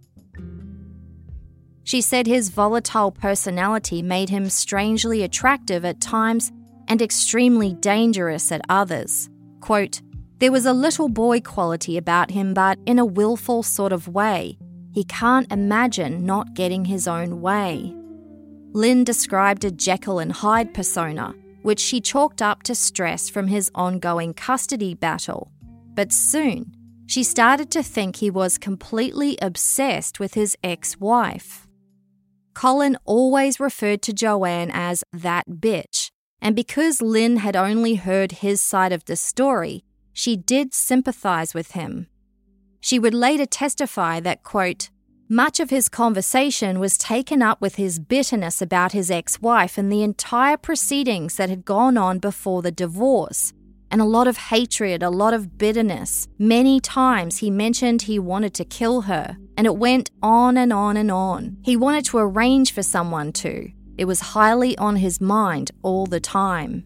She said his volatile personality made him strangely attractive at times and extremely dangerous at others. Quote, "There was a little boy quality about him, but in a willful sort of way. He can't imagine not getting his own way." Lynn described a Jekyll and Hyde persona, which she chalked up to stress from his ongoing custody battle. But soon, she started to think he was completely obsessed with his ex-wife. Colin always referred to Joanne as that bitch, and because Lynn had only heard his side of the story, she did sympathise with him. She would later testify that, quote, much of his conversation was taken up with his bitterness about his ex-wife and the entire proceedings that had gone on before the divorce, and a lot of hatred, a lot of bitterness. Many times he mentioned he wanted to kill her, and it went on and on and on. He wanted to arrange for someone to. It was highly on his mind all the time.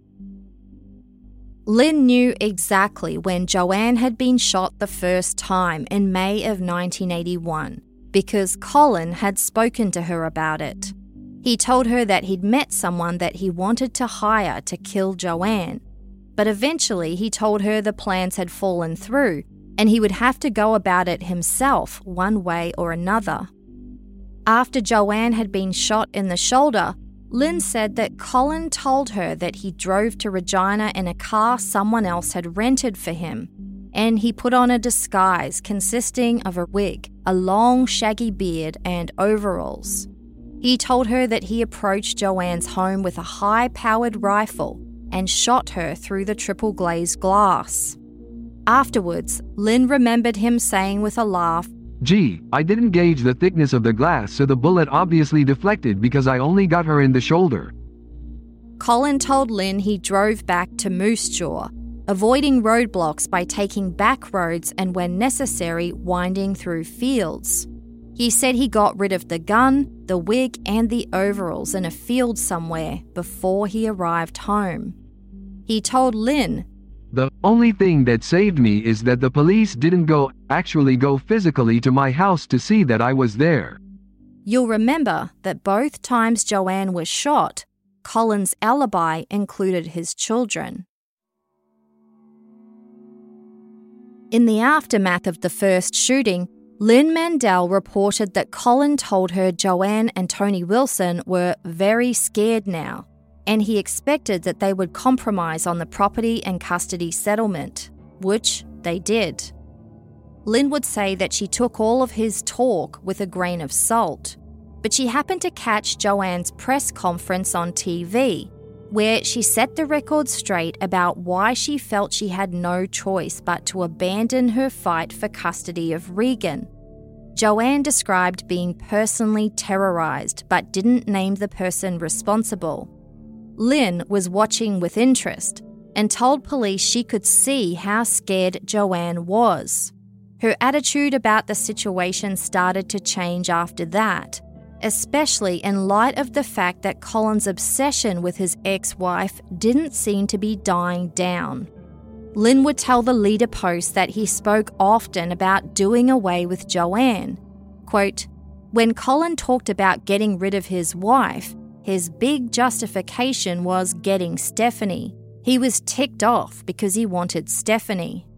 Lynn knew exactly when Joanne had been shot the first time in May of 1981 because Colin had spoken to her about it. He told her that he'd met someone that he wanted to hire to kill Joanne, but eventually he told her the plans had fallen through and he would have to go about it himself one way or another. After Joanne had been shot in the shoulder, Lynn said that Colin told her that he drove to Regina in a car someone else had rented for him, and he put on a disguise consisting of a wig, a long shaggy beard, and overalls. He told her that he approached Joanne's home with a high-powered rifle and shot her through the triple glazed glass. Afterwards, Lynn remembered him saying with a laugh, Gee, I didn't gauge the thickness of the glass, so the bullet obviously deflected because I only got her in the shoulder. Colin told Lynn he drove back to Moose Jaw, avoiding roadblocks by taking back roads and, when necessary, winding through fields. He said he got rid of the gun, the wig, and the overalls in a field somewhere before he arrived home. He told Lynn, The only thing that saved me is that the police didn't actually go physically to my house to see that I was there. You'll remember that both times Joanne was shot, Colin's alibi included his children. In the aftermath of the first shooting, Lynn Mandel reported that Colin told her Joanne and Tony Wilson were very scared now, and he expected that they would compromise on the property and custody settlement, which they did. Lynn would say that she took all of his talk with a grain of salt, but she happened to catch Joanne's press conference on TV, where she set the record straight about why she felt she had no choice but to abandon her fight for custody of Regan. Joanne described being personally terrorised but didn't name the person responsible. Lynn was watching with interest and told police she could see how scared Joanne was. Her attitude about the situation started to change after that, especially in light of the fact that Colin's obsession with his ex-wife didn't seem to be dying down. Lynn would tell the Leader Post that he spoke often about doing away with Joanne. Quote, when Colin talked about getting rid of his wife, his big justification was getting Stephanie. He was ticked off because he wanted Stephanie.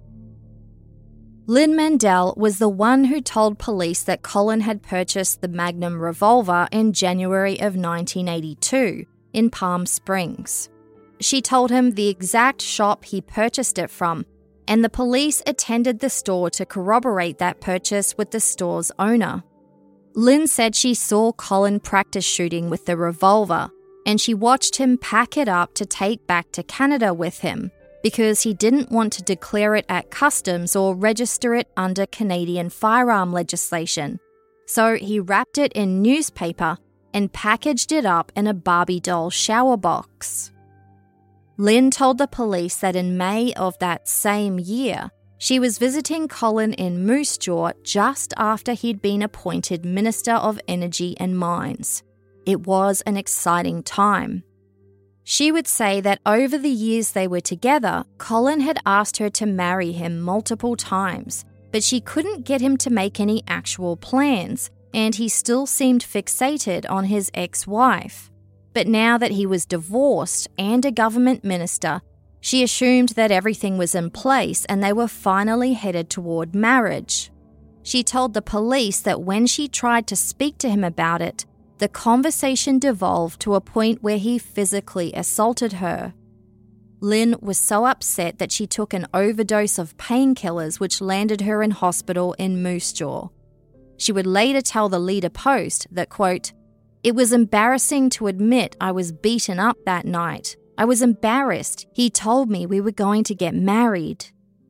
Lynn Mandel was the one who told police that Colin had purchased the Magnum revolver in January of 1982 in Palm Springs. She told him the exact shop he purchased it from, and the police attended the store to corroborate that purchase with the store's owner. Lynn said she saw Colin practice shooting with the revolver, and she watched him pack it up to take back to Canada with him because he didn't want to declare it at customs or register it under Canadian firearm legislation. So he wrapped it in newspaper and packaged it up in a Barbie doll shower box. Lynn told the police that in May of that same year, she was visiting Colin in Moose Jaw just after he'd been appointed Minister of Energy and Mines. It was an exciting time. She would say that over the years they were together, Colin had asked her to marry him multiple times, but she couldn't get him to make any actual plans, and he still seemed fixated on his ex-wife. But now that he was divorced and a government minister, she assumed that everything was in place and they were finally headed toward marriage. She told the police that when she tried to speak to him about it, the conversation devolved to a point where he physically assaulted her. Lynn was so upset that she took an overdose of painkillers which landed her in hospital in Moose Jaw. She would later tell the Leader Post that, quote, "It was embarrassing to admit I was beaten up that night. I was embarrassed. He told me we were going to get married."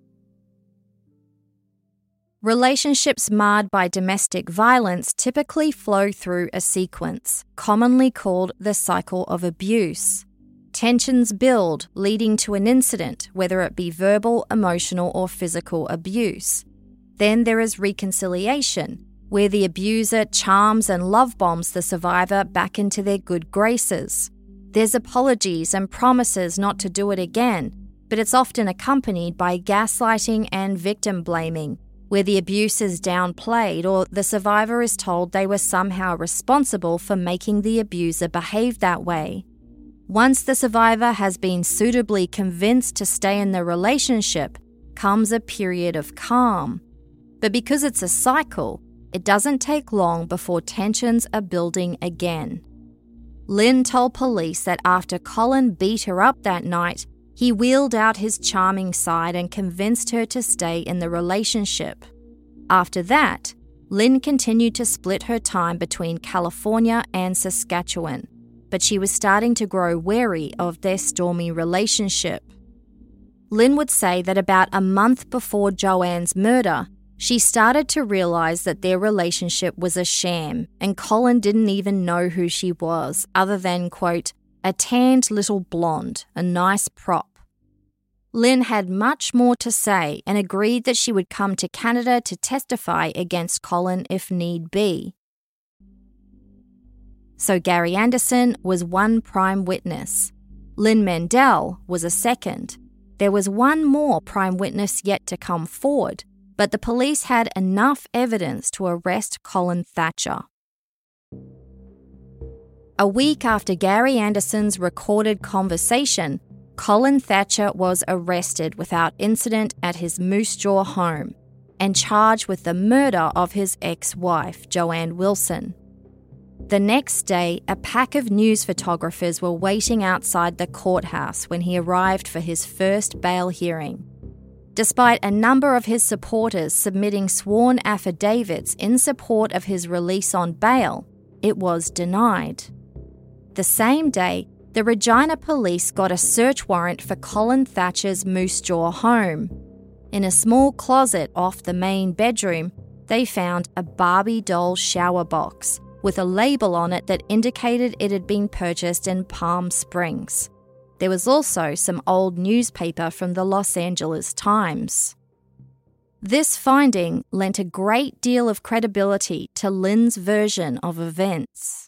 Relationships marred by domestic violence typically flow through a sequence, commonly called the cycle of abuse. Tensions build, leading to an incident, whether it be verbal, emotional, or physical abuse. Then there is reconciliation, where the abuser charms and love bombs the survivor back into their good graces. There's apologies and promises not to do it again, but it's often accompanied by gaslighting and victim blaming, where the abuse is downplayed or the survivor is told they were somehow responsible for making the abuser behave that way. Once the survivor has been suitably convinced to stay in the relationship, comes a period of calm. But because it's a cycle, it doesn't take long before tensions are building again. Lynn told police that after Colin beat her up that night, he wheeled out his charming side and convinced her to stay in the relationship. After that, Lynn continued to split her time between California and Saskatchewan, but she was starting to grow wary of their stormy relationship. Lynn would say that about a month before Joanne's murder, she started to realise that their relationship was a sham, and Colin didn't even know who she was, other than, quote, "a tanned little blonde, a nice prop." Lynn had much more to say and agreed that she would come to Canada to testify against Colin if need be. So Gary Anderson was one prime witness. Lynn Mendel was a second. There was one more prime witness yet to come forward, but the police had enough evidence to arrest Colin Thatcher. A week after Gary Anderson's recorded conversation, Colin Thatcher was arrested without incident at his Moose Jaw home and charged with the murder of his ex-wife, Joanne Wilson. The next day, a pack of news photographers were waiting outside the courthouse when he arrived for his first bail hearing. Despite a number of his supporters submitting sworn affidavits in support of his release on bail, it was denied. The same day, the Regina police got a search warrant for Colin Thatcher's Moose Jaw home. In a small closet off the main bedroom, they found a Barbie doll shower box with a label on it that indicated it had been purchased in Palm Springs. There was also some old newspaper from the Los Angeles Times. This finding lent a great deal of credibility to Lynn's version of events.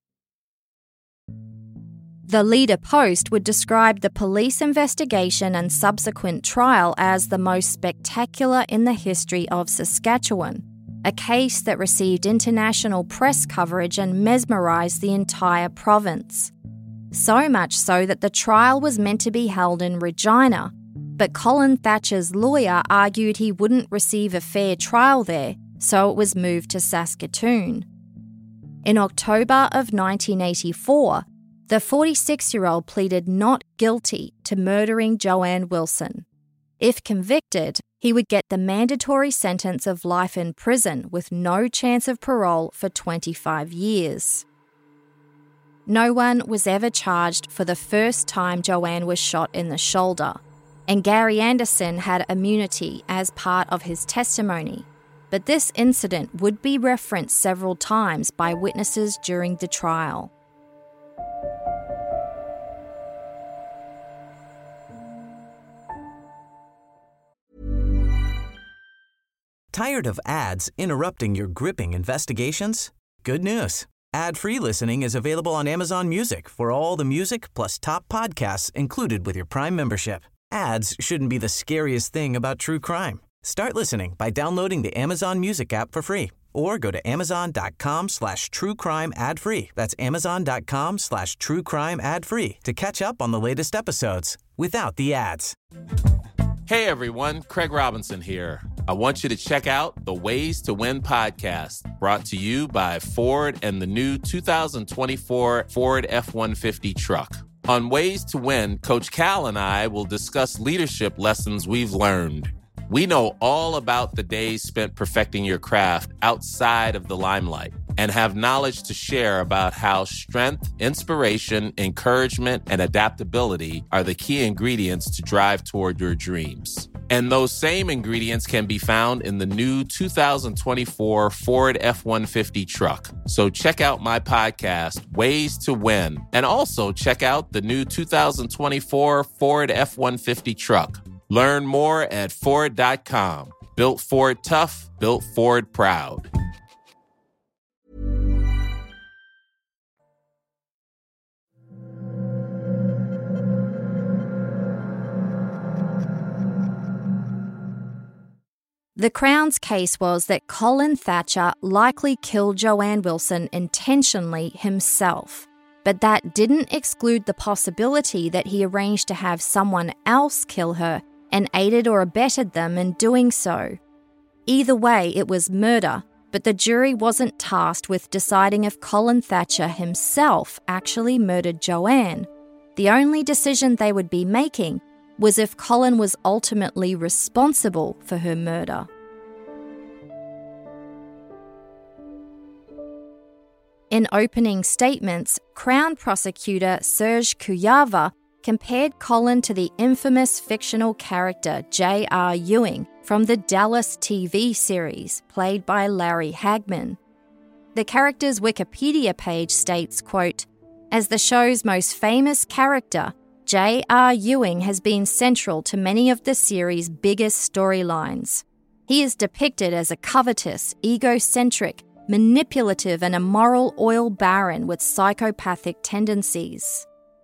The Leader Post would describe the police investigation and subsequent trial as the most spectacular in the history of Saskatchewan, a case that received international press coverage and mesmerised the entire province. So much so that the trial was meant to be held in Regina, but Colin Thatcher's lawyer argued he wouldn't receive a fair trial there, so it was moved to Saskatoon. In October of 1984, the 46-year-old pleaded not guilty to murdering Joanne Wilson. If convicted, he would get the mandatory sentence of life in prison with no chance of parole for 25 years. No one was ever charged for the first time Joanne was shot in the shoulder, and Gary Anderson had immunity as part of his testimony. But this incident would be referenced several times by witnesses during the trial. Tired of ads interrupting your gripping investigations? Good news. Ad-free listening is available on Amazon Music for all the music plus top podcasts included with your Prime membership. Ads shouldn't be the scariest thing about true crime. Start listening by downloading the Amazon Music app for free or go to amazon.com/truecrime ad-free. That's amazon.com/truecrime ad-free to catch up on the latest episodes without the ads. Hey everyone, Craig Robinson here. I want you to check out the Ways to Win podcast, brought to you by Ford and the new 2024 Ford F-150 truck. On Ways to Win, Coach Cal and I will discuss leadership lessons we've learned. We know all about the days spent perfecting your craft outside of the limelight and have knowledge to share about how strength, inspiration, encouragement, and adaptability are the key ingredients to drive toward your dreams. And those same ingredients can be found in the new 2024 Ford F-150 truck. So check out my podcast, Ways to Win, and also check out the new 2024 Ford F-150 truck. Learn more at Ford.com. Built Ford tough, built Ford proud. The Crown's case was that Colin Thatcher likely killed Joanne Wilson intentionally himself, but that didn't exclude the possibility that he arranged to have someone else kill her and aided or abetted them in doing so. Either way, it was murder, but the jury wasn't tasked with deciding if Colin Thatcher himself actually murdered Joanne. The only decision they would be making was if Colin was ultimately responsible for her murder. In opening statements, Crown prosecutor Serge Kuyava compared Colin to the infamous fictional character J.R. Ewing from the Dallas TV series, played by Larry Hagman. The character's Wikipedia page states, quote, "As the show's most famous character, J.R. Ewing has been central to many of the series' biggest storylines. He is depicted as a covetous, egocentric, manipulative and immoral oil baron with psychopathic tendencies."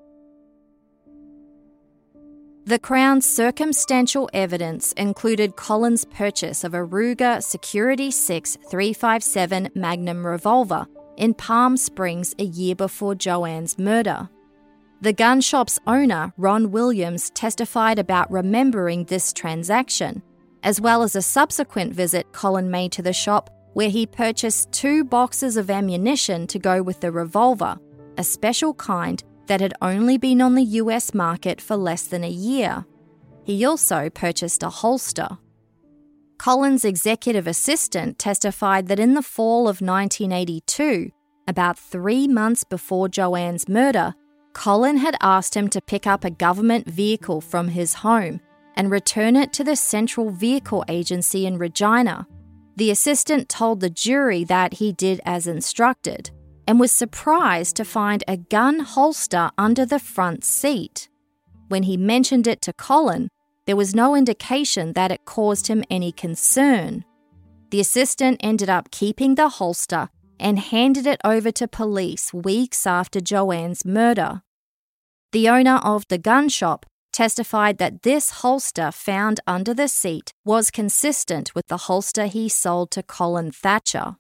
The Crown's circumstantial evidence included Colin's purchase of a Ruger Security 6 .357 Magnum revolver in Palm Springs a year before Joanne's murder. The gun shop's owner, Ron Williams, testified about remembering this transaction, as well as a subsequent visit Colin made to the shop where he purchased 2 boxes of ammunition to go with the revolver, a special kind that had only been on the US market for less than a year. He also purchased a holster. Colin's executive assistant testified that in the fall of 1982, about 3 months before Joanne's murder, Colin had asked him to pick up a government vehicle from his home and return it to the Central Vehicle Agency in Regina. The assistant told the jury that he did as instructed and was surprised to find a gun holster under the front seat. When he mentioned it to Colin, there was no indication that it caused him any concern. The assistant ended up keeping the holster and handed it over to police weeks after Joanne's murder. The owner of the gun shop testified that this holster found under the seat was consistent with the holster he sold to Colin Thatcher.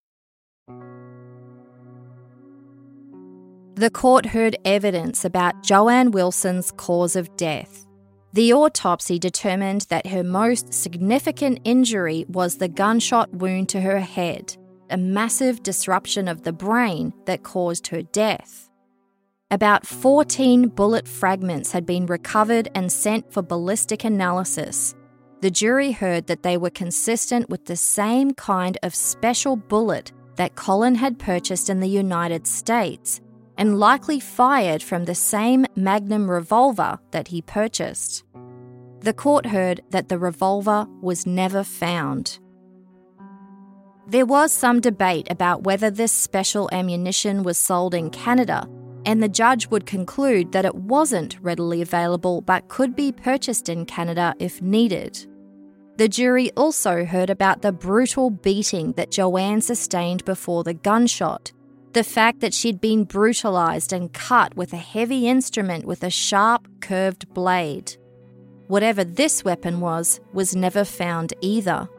The court heard evidence about Joanne Wilson's cause of death. The autopsy determined that her most significant injury was the gunshot wound to her head, a massive disruption of the brain that caused her death. About 14 bullet fragments had been recovered and sent for ballistic analysis. The jury heard that they were consistent with the same kind of special bullet that Colin had purchased in the United States, and likely fired from the same Magnum revolver that he purchased. The court heard that the revolver was never found. There was some debate about whether this special ammunition was sold in Canada, and the judge would conclude that it wasn't readily available but could be purchased in Canada if needed. The jury also heard about the brutal beating that Joanne sustained before the gunshot, the fact that she'd been brutalised and cut with a heavy instrument with a sharp, curved blade. Whatever this weapon was never found either.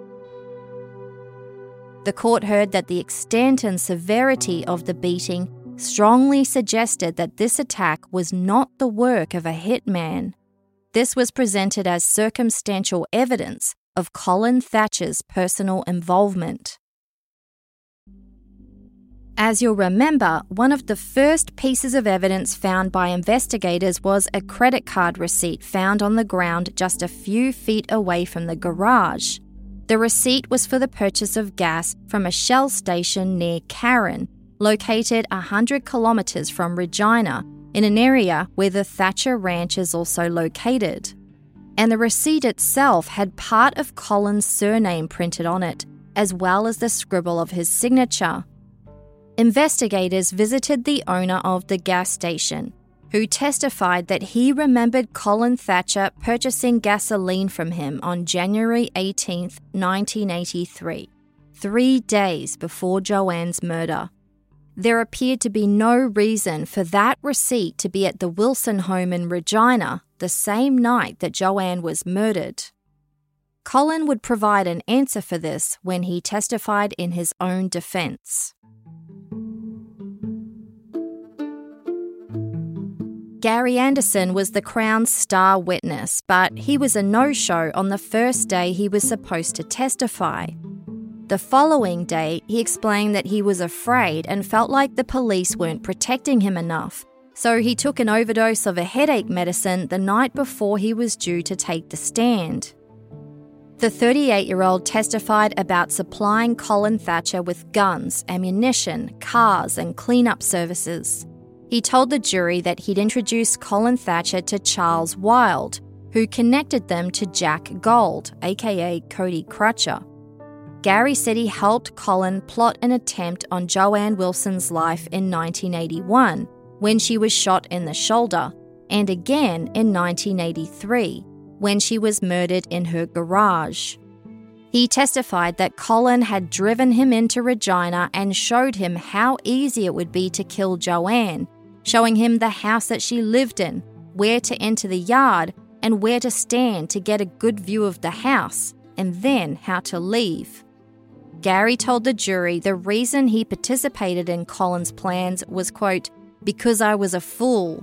The court heard that the extent and severity of the beating strongly suggested that this attack was not the work of a hitman. This was presented as circumstantial evidence of Colin Thatcher's personal involvement. As you'll remember, one of the first pieces of evidence found by investigators was a credit card receipt found on the ground just a few feet away from the garage. The receipt was for the purchase of gas from a Shell station near Carron, located 100 kilometres from Regina, in an area where the Thatcher Ranch is also located. And the receipt itself had part of Colin's surname printed on it, as well as the scribble of his signature. Investigators visited the owner of the gas station, who testified that he remembered Colin Thatcher purchasing gasoline from him on January 18, 1983, 3 days before Joanne's murder. There appeared to be no reason for that receipt to be at the Wilson home in Regina the same night that Joanne was murdered. Colin would provide an answer for this when he testified in his own defence. Gary Anderson was the Crown's star witness, but he was a no-show on the first day he was supposed to testify. The following day, he explained that he was afraid and felt like the police weren't protecting him enough, so he took an overdose of a headache medicine the night before he was due to take the stand. The 38-year-old testified about supplying Colin Thatcher with guns, ammunition, cars, and cleanup services. He told the jury that he'd introduced Colin Thatcher to Charles Wilde, who connected them to Jack Gold, aka Cody Crutcher. Gary said he helped Colin plot an attempt on Joanne Wilson's life in 1981, when she was shot in the shoulder, and again in 1983, when she was murdered in her garage. He testified that Colin had driven him into Regina and showed him how easy it would be to kill Joanne, showing him the house that she lived in, where to enter the yard, and where to stand to get a good view of the house, and then how to leave. Gary told the jury the reason he participated in Colin's plans was, quote, "because I was a fool."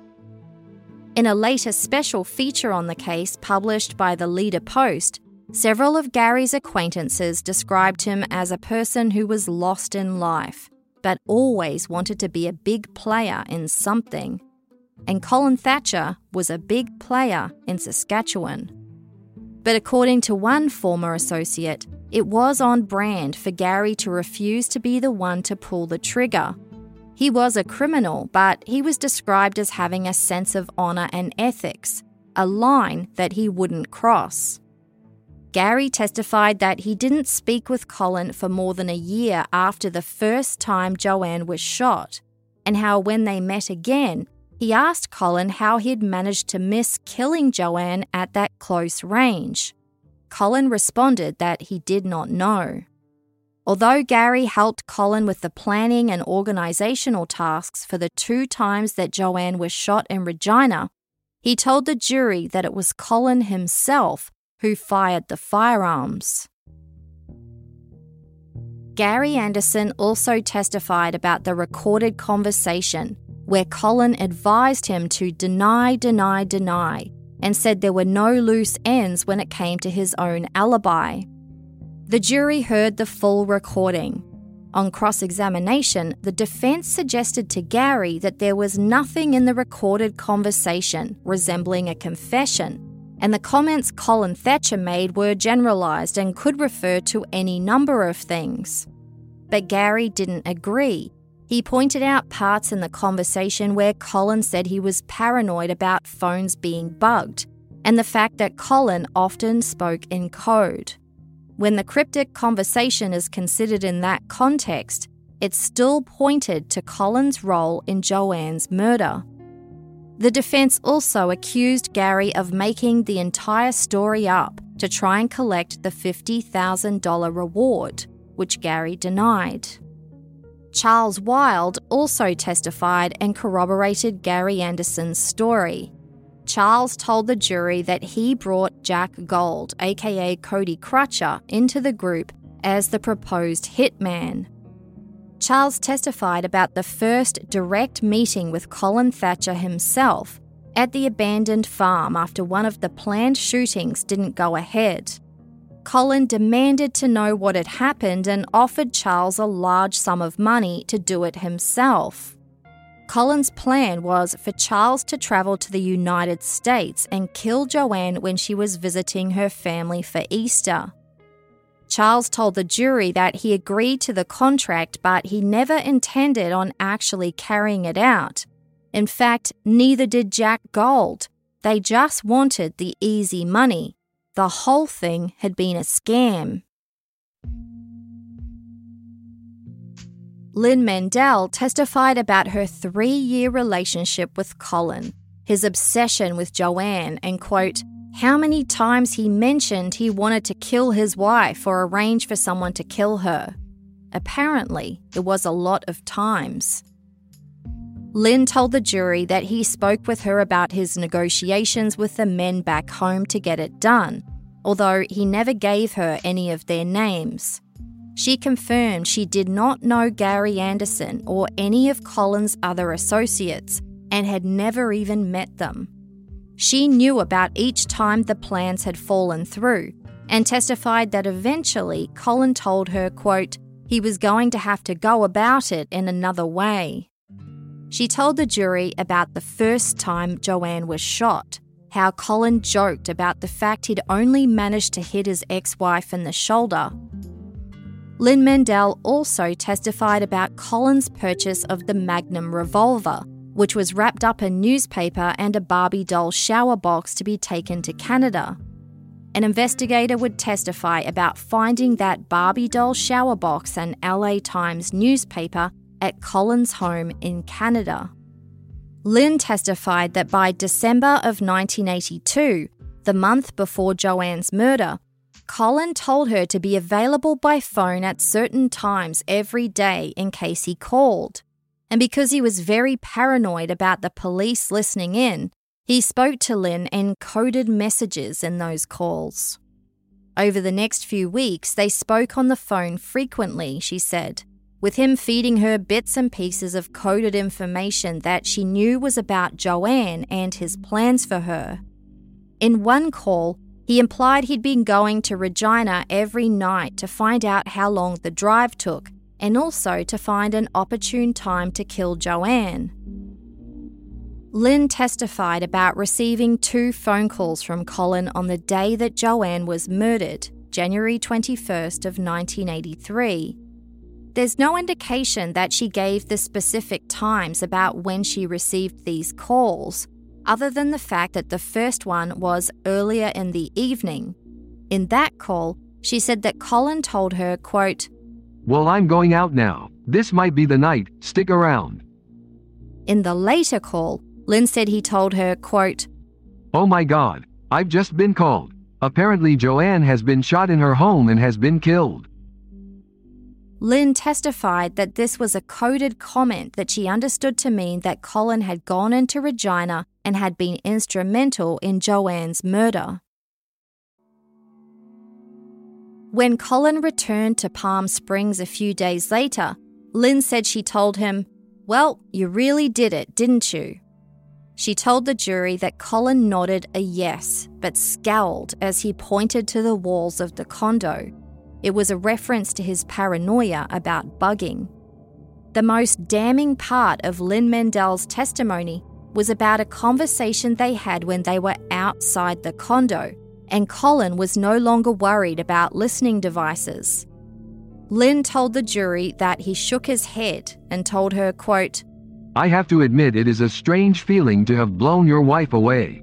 In a later special feature on the case published by the Leader Post, several of Gary's acquaintances described him as a person who was lost in life, but always wanted to be a big player in something. And Colin Thatcher was a big player in Saskatchewan. But according to one former associate, it was on brand for Gary to refuse to be the one to pull the trigger. He was a criminal, but he was described as having a sense of honour and ethics, a line that he wouldn't cross. Gary testified that he didn't speak with Colin for more than a year after the first time Joanne was shot, and how when they met again, he asked Colin how he'd managed to miss killing Joanne at that close range. Colin responded that he did not know. Although Gary helped Colin with the planning and organisational tasks for the 2 times that Joanne was shot in Regina, he told the jury that it was Colin himself who fired the firearms. Gary Anderson also testified about the recorded conversation where Colin advised him to deny, and said there were no loose ends when it came to his own alibi. The jury heard the full recording. On cross-examination, the defence suggested to Gary that there was nothing in the recorded conversation resembling a confession, and the comments Colin Thatcher made were generalised and could refer to any number of things. But Gary didn't agree. He pointed out parts in the conversation where Colin said he was paranoid about phones being bugged, and the fact that Colin often spoke in code. When the cryptic conversation is considered in that context, it still pointed to Colin's role in Joanne's murder. The defence also accused Gary of making the entire story up to try and collect the $50,000 reward, which Gary denied. Charles Wilde also testified and corroborated Gary Anderson's story. Charles told the jury that he brought Jack Gold, aka Cody Crutcher, into the group as the proposed hitman. Charles testified about the first direct meeting with Colin Thatcher himself at the abandoned farm after one of the planned shootings didn't go ahead. Colin demanded to know what had happened and offered Charles a large sum of money to do it himself. Colin's plan was for Charles to travel to the United States and kill Joanne when she was visiting her family for Easter. Charles told the jury that he agreed to the contract, but he never intended on actually carrying it out. In fact, neither did Jack Gold. They just wanted the easy money. The whole thing had been a scam. Lynn Mendel testified about her 3-year relationship with Colin, his obsession with Joanne, and, quote, how many times he mentioned he wanted to kill his wife or arrange for someone to kill her. Apparently, it was a lot of times. Lynn told the jury that he spoke with her about his negotiations with the men back home to get it done, although he never gave her any of their names. She confirmed she did not know Gary Anderson or any of Colin's other associates and had never even met them. She knew about each time the plans had fallen through and testified that eventually Colin told her, quote, he was going to have to go about it in another way. She told the jury about the first time Joanne was shot, how Colin joked about the fact he'd only managed to hit his ex-wife in the shoulder. Lynn Mendel also testified about Colin's purchase of the Magnum revolver, which was wrapped up in newspaper and a Barbie doll shower box to be taken to Canada. An investigator would testify about finding that Barbie doll shower box and LA Times newspaper at Colin's home in Canada. Lynn testified that by December of 1982, the month before Joanne's murder, Colin told her to be available by phone at certain times every day in case he called. And because he was very paranoid about the police listening in, he spoke to Lynn in coded messages in those calls. Over the next few weeks, they spoke on the phone frequently, she said, with him feeding her bits and pieces of coded information that she knew was about Joanne and his plans for her. In one call, he implied he'd been going to Regina every night to find out how long the drive took and also to find an opportune time to kill Joanne. Lynn testified about receiving 2 phone calls from Colin on the day that Joanne was murdered, January 21st of 1983. There's no indication that she gave the specific times about when she received these calls, other than the fact that the first one was earlier in the evening. In that call, she said that Colin told her, quote, well, I'm going out now. This might be the night. Stick around. In the later call, Lynn said he told her, quote, oh my God, I've just been called. Apparently Joanne has been shot in her home and has been killed. Lynn testified that this was a coded comment that she understood to mean that Colin had gone into Regina and had been instrumental in Joanne's murder. When Colin returned to Palm Springs a few days later, Lynn said she told him, well, you really did it, didn't you? She told the jury that Colin nodded a yes, but scowled as he pointed to the walls of the condo. It was a reference to his paranoia about bugging. The most damning part of Lynn Mendel's testimony was about a conversation they had when they were outside the condo, and Colin was no longer worried about listening devices. Lynn told the jury that he shook his head and told her, quote, I have to admit it is a strange feeling to have blown your wife away.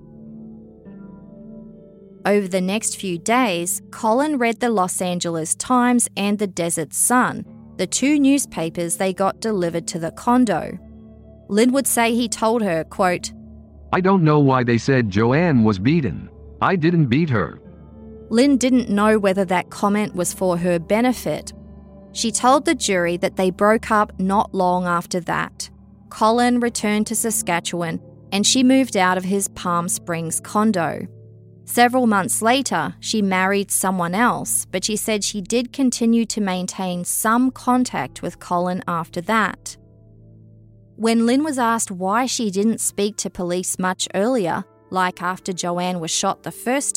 Over the next few days, Colin read the Los Angeles Times and the Desert Sun, the 2 newspapers they got delivered to the condo. Lynn would say he told her, quote, I don't know why they said Joanne was beaten. I didn't beat her. Lynn didn't know whether that comment was for her benefit. She told the jury that they broke up not long after that. Colin returned to Saskatchewan and she moved out of his Palm Springs condo. Several months later, she married someone else, but she said she did continue to maintain some contact with Colin after that. When Lynn was asked why she didn't speak to police much earlier, like after Joanne was shot the first time,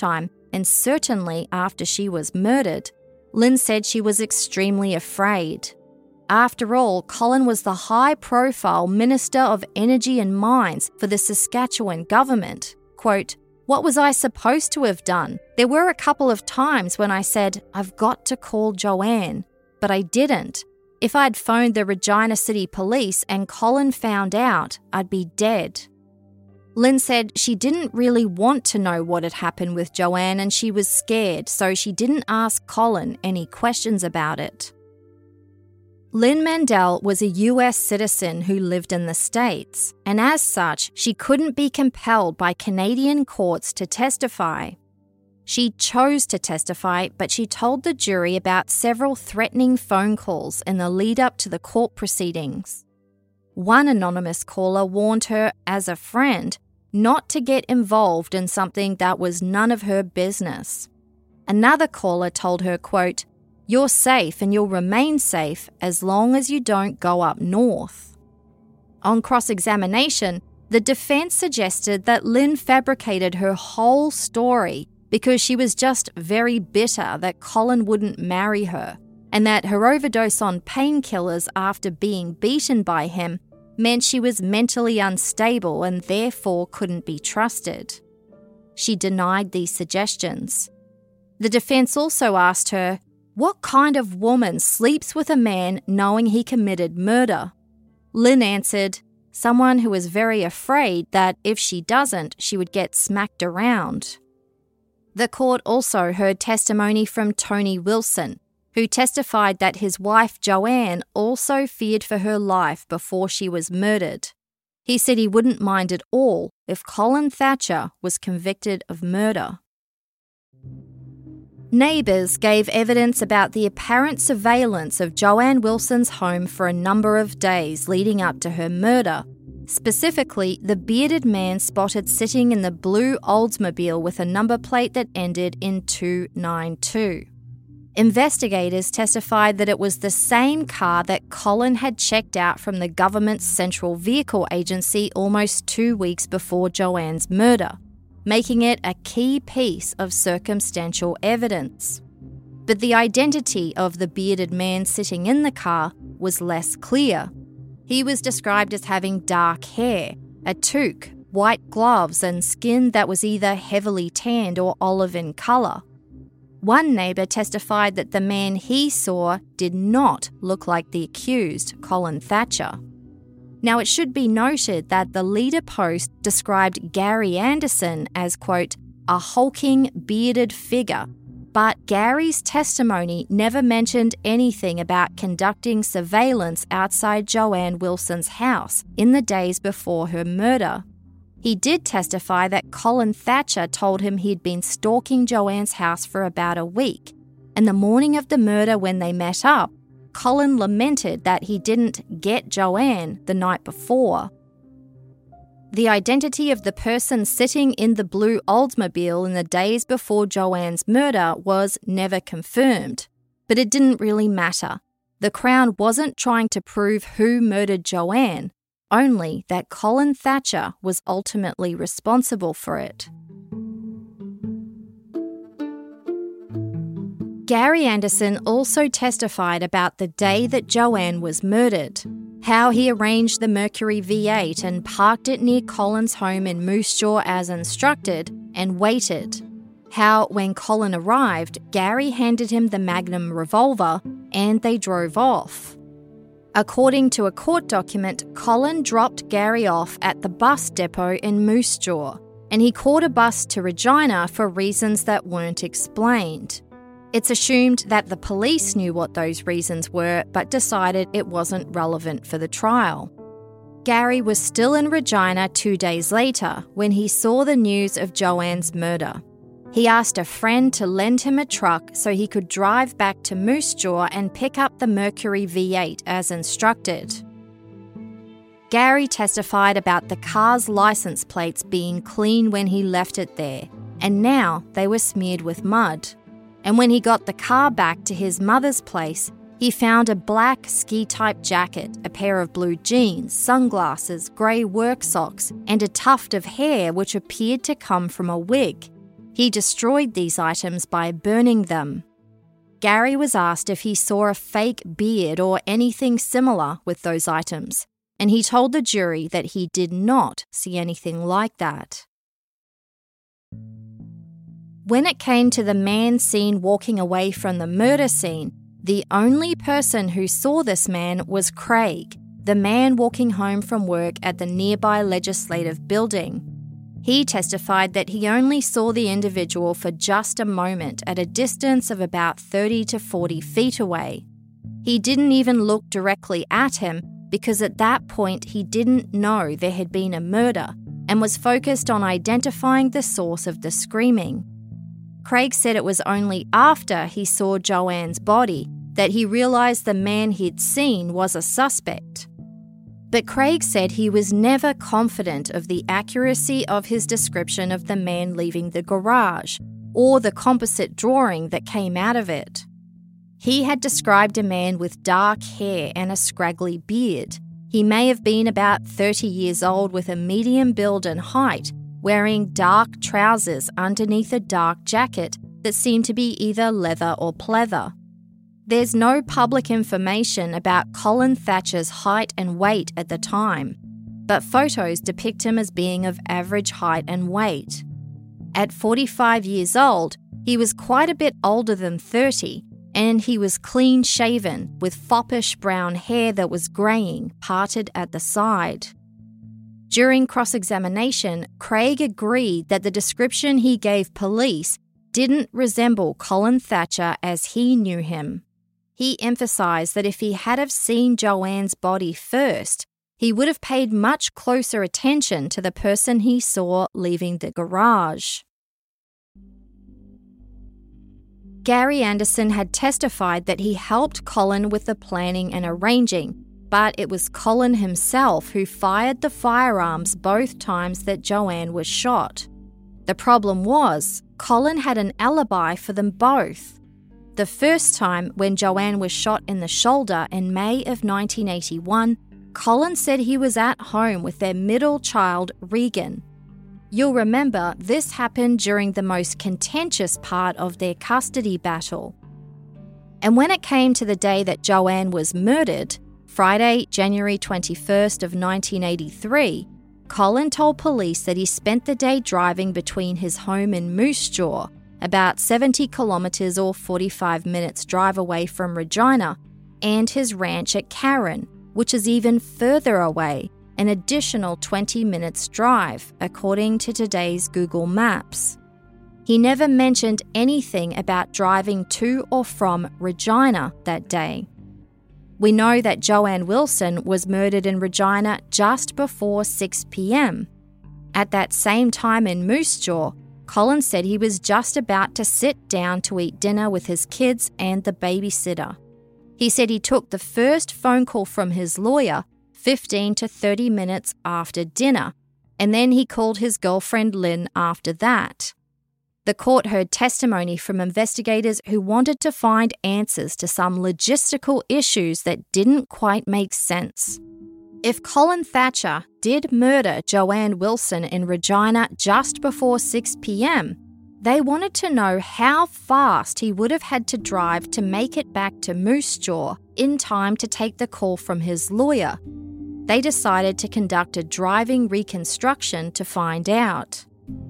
and certainly after she was murdered, Lynn said she was extremely afraid. After all, Colin was the high-profile Minister of Energy and Mines for the Saskatchewan government. Quote, "What was I supposed to have done? There were a couple of times when I said, I've got to call Joanne, but I didn't. If I'd phoned the Regina City Police and Colin found out, I'd be dead." Lynn said she didn't really want to know what had happened with Joanne and she was scared, so she didn't ask Colin any questions about it. Lynn Mandel was a US citizen who lived in the States, and as such, she couldn't be compelled by Canadian courts to testify. She chose to testify, but she told the jury about several threatening phone calls in the lead-up to the court proceedings. One anonymous caller warned her, as a friend, not to get involved in something that was none of her business. Another caller told her, quote, "You're safe and you'll remain safe as long as you don't go up north." On cross-examination, the defense suggested that Lynn fabricated her whole story because she was just very bitter that Colin wouldn't marry her, and that her overdose on painkillers after being beaten by him meant she was mentally unstable and therefore couldn't be trusted. She denied these suggestions. The defense also asked her, what kind of woman sleeps with a man knowing he committed murder? Lynn answered, someone who is very afraid that if she doesn't, she would get smacked around. The court also heard testimony from Tony Wilson, who testified that his wife Joanne also feared for her life before she was murdered. He said he wouldn't mind at all if Colin Thatcher was convicted of murder. Neighbours gave evidence about the apparent surveillance of Joanne Wilson's home for a number of days leading up to her murder. Specifically, the bearded man spotted sitting in the blue Oldsmobile with a number plate that ended in 292. Investigators testified that it was the same car that Colin had checked out from the government's Central Vehicle Agency almost 2 weeks before Joanne's murder, making it a key piece of circumstantial evidence. But the identity of the bearded man sitting in the car was less clear. He was described as having dark hair, a toque, white gloves, and skin that was either heavily tanned or olive in colour. One neighbour testified that the man he saw did not look like the accused, Colin Thatcher. Now, it should be noted that the Leader Post described Gary Anderson as, quote, a hulking, bearded figure, but Gary's testimony never mentioned anything about conducting surveillance outside Joanne Wilson's house in the days before her murder. He did testify that Colin Thatcher told him he'd been stalking Joanne's house for about a week, and the morning of the murder when they met up, Colin lamented that he didn't get Joanne the night before. The identity of the person sitting in the blue Oldsmobile in the days before Joanne's murder was never confirmed, but it didn't really matter. The Crown wasn't trying to prove who murdered Joanne, only that Colin Thatcher was ultimately responsible for it. Gary Anderson also testified about the day that Joanne was murdered, how he arranged the Mercury V8 and parked it near Colin's home in Moose Jaw as instructed and waited, how when Colin arrived, Gary handed him the Magnum revolver and they drove off. According to a court document, Colin dropped Gary off at the bus depot in Moose Jaw, and he caught a bus to Regina for reasons that weren't explained. It's assumed that the police knew what those reasons were, but decided it wasn't relevant for the trial. Gary was still in Regina 2 days later when he saw the news of Joanne's murder. He asked a friend to lend him a truck so he could drive back to Moose Jaw and pick up the Mercury V8 as instructed. Gary testified about the car's license plates being clean when he left it there, and now they were smeared with mud. And when he got the car back to his mother's place, he found a black ski-type jacket, a pair of blue jeans, sunglasses, grey work socks, and a tuft of hair which appeared to come from a wig. He destroyed these items by burning them. Gary was asked if he saw a fake beard or anything similar with those items, and he told the jury that he did not see anything like that. When it came to the man seen walking away from the murder scene, the only person who saw this man was Craig, the man walking home from work at the nearby legislative building. He testified that he only saw the individual for just a moment at a distance of about 30 to 40 feet away. He didn't even look directly at him because at that point he didn't know there had been a murder and was focused on identifying the source of the screaming. Craig said it was only after he saw Joanne's body that he realised the man he'd seen was a suspect. But Craig said he was never confident of the accuracy of his description of the man leaving the garage, or the composite drawing that came out of it. He had described a man with dark hair and a scraggly beard. He may have been about 30 years old with a medium build and height, wearing dark trousers underneath a dark jacket that seemed to be either leather or pleather. There's no public information about Colin Thatcher's height and weight at the time, but photos depict him as being of average height and weight. At 45 years old, he was quite a bit older than 30, and he was clean-shaven with foppish brown hair that was greying, parted at the side. During cross-examination, Craig agreed that the description he gave police didn't resemble Colin Thatcher as he knew him. He emphasised that if he had have seen Joanne's body first, he would have paid much closer attention to the person he saw leaving the garage. Gary Anderson had testified that he helped Colin with the planning and arranging, but it was Colin himself who fired the firearms both times that Joanne was shot. The problem was, Colin had an alibi for them both. The first time, when Joanne was shot in the shoulder in May of 1981, Colin said he was at home with their middle child, Regan. You'll remember this happened during the most contentious part of their custody battle. And when it came to the day that Joanne was murdered, Friday, January 21st of 1983, Colin told police that he spent the day driving between his home in Moose Jaw, about 70 kilometres or 45 minutes drive away from Regina, and his ranch at Carron, which is even further away, an additional 20 minutes drive, according to today's Google Maps. He never mentioned anything about driving to or from Regina that day. We know that Joanne Wilson was murdered in Regina just before 6 p.m. At that same time in Moose Jaw, Colin said he was just about to sit down to eat dinner with his kids and the babysitter. He said he took the first phone call from his lawyer 15 to 30 minutes after dinner, and then he called his girlfriend Lynn after that. The court heard testimony from investigators who wanted to find answers to some logistical issues that didn't quite make sense. If Colin Thatcher did murder Joanne Wilson in Regina just before 6 p.m, they wanted to know how fast he would have had to drive to make it back to Moose Jaw in time to take the call from his lawyer. They decided to conduct a driving reconstruction to find out.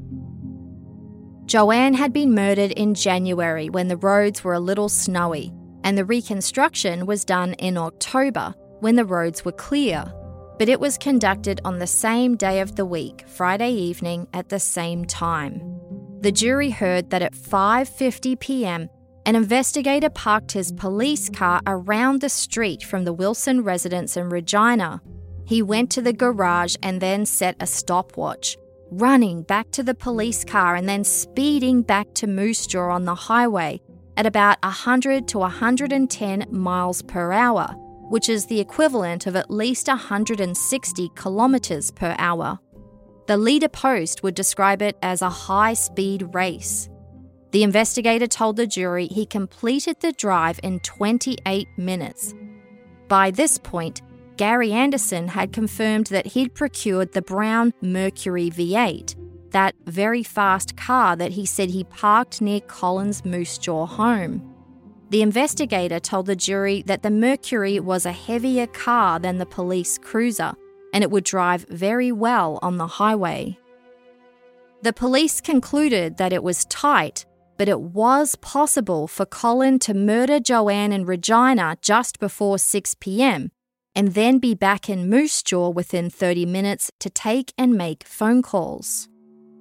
Joanne had been murdered in January when the roads were a little snowy, and the reconstruction was done in October when the roads were clear. But it was conducted on the same day of the week, Friday evening, at the same time. The jury heard that at 5:50 p.m, an investigator parked his police car around the street from the Wilson residence in Regina. He went to the garage and then set a stopwatch, running back to the police car and then speeding back to Moose Jaw on the highway at about 100 to 110 miles per hour, which is the equivalent of at least 160 kilometres per hour. The leader post would describe it as a high-speed race. The investigator told the jury he completed the drive in 28 minutes. By this point, Gary Anderson had confirmed that he'd procured the brown Mercury V8, that very fast car that he said he parked near Colin's Moose Jaw home. The investigator told the jury that the Mercury was a heavier car than the police cruiser, and it would drive very well on the highway. The police concluded that it was tight, but it was possible for Colin to murder Joanne in Regina just before 6 p.m. and then be back in Moose Jaw within 30 minutes to take and make phone calls.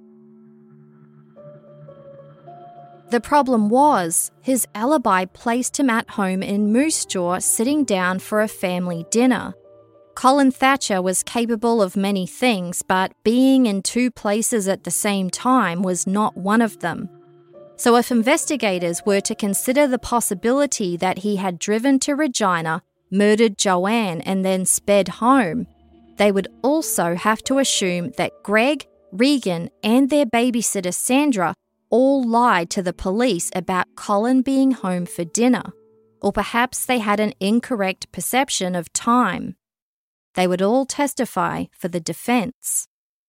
The problem was, his alibi placed him at home in Moose Jaw sitting down for a family dinner. Colin Thatcher was capable of many things, but being in two places at the same time was not one of them. So if investigators were to consider the possibility that he had driven to Regina, murdered Joanne and then sped home, they would also have to assume that Greg, Regan and their babysitter Sandra all lied to the police about Colin being home for dinner, or perhaps they had an incorrect perception of time. They would all testify for the defense.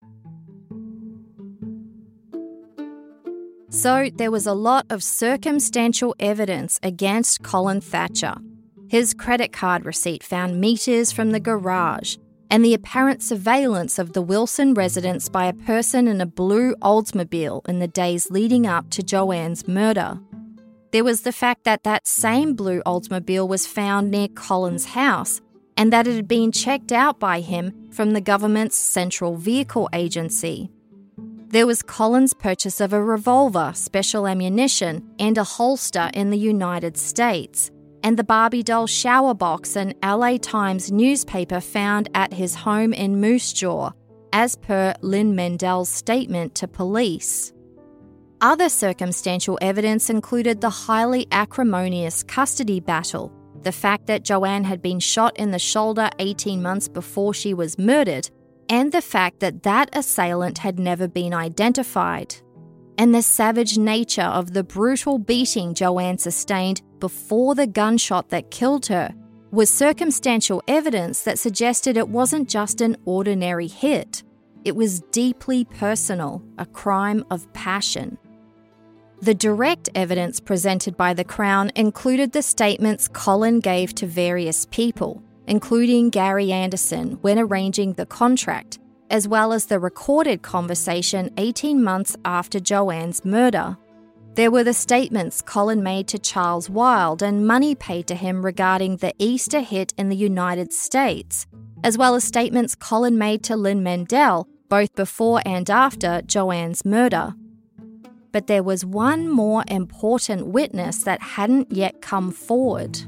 So there was a lot of circumstantial evidence against Colin Thatcher. His credit card receipt found meters from the garage, and the apparent surveillance of the Wilson residence by a person in a blue Oldsmobile in the days leading up to Joanne's murder. There was the fact that that same blue Oldsmobile was found near Colin's house, and that it had been checked out by him from the government's Central Vehicle Agency. There was Colin's purchase of a revolver, special ammunition, and a holster in the United States, and the Barbie doll shower box and LA Times newspaper found at his home in Moose Jaw, as per Lynn Mendel's statement to police. Other circumstantial evidence included the highly acrimonious custody battle, the fact that Joanne had been shot in the shoulder 18 months before she was murdered, and the fact that that assailant had never been identified, and the savage nature of the brutal beating Joanne sustained before the gunshot that killed her was circumstantial evidence that suggested it wasn't just an ordinary hit. It was deeply personal, a crime of passion. The direct evidence presented by the Crown included the statements Colin gave to various people, including Gary Anderson when arranging the contract, as well as the recorded conversation 18 months after Joanne's murder. There were the statements Colin made to Charles Wilde and money paid to him regarding the Easter hit in the United States, as well as statements Colin made to Lynn Mendel both before and after Joanne's murder. But there was one more important witness that hadn't yet come forward.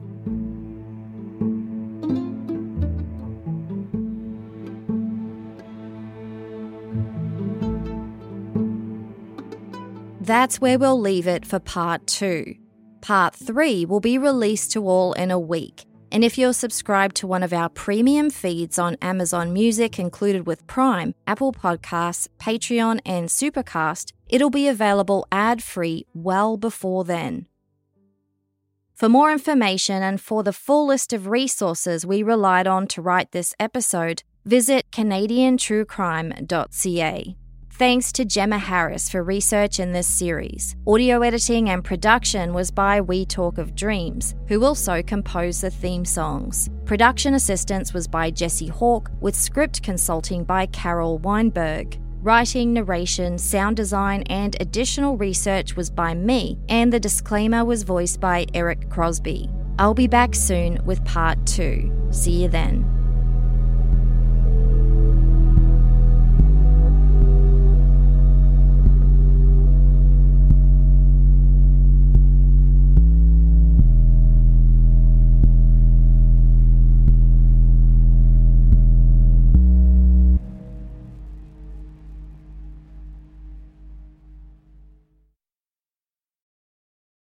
That's where we'll leave it for part 2. Part 3 will be released to all in a week, and if you're subscribed to one of our premium feeds on Amazon Music included with Prime, Apple Podcasts, Patreon and Supercast, it'll be available ad-free well before then. For more information and for the full list of resources we relied on to write this episode, visit CanadianTrueCrime.ca. Thanks to Gemma Harris for research in this series. Audio editing and production was by We Talk of Dreams, who also composed the theme songs. Production assistance was by Jesse Hawke, with script consulting by Carol Weinberg. Writing, narration, sound design, and additional research was by me, and the disclaimer was voiced by Eric Crosby. I'll be back soon with part 2. See you then.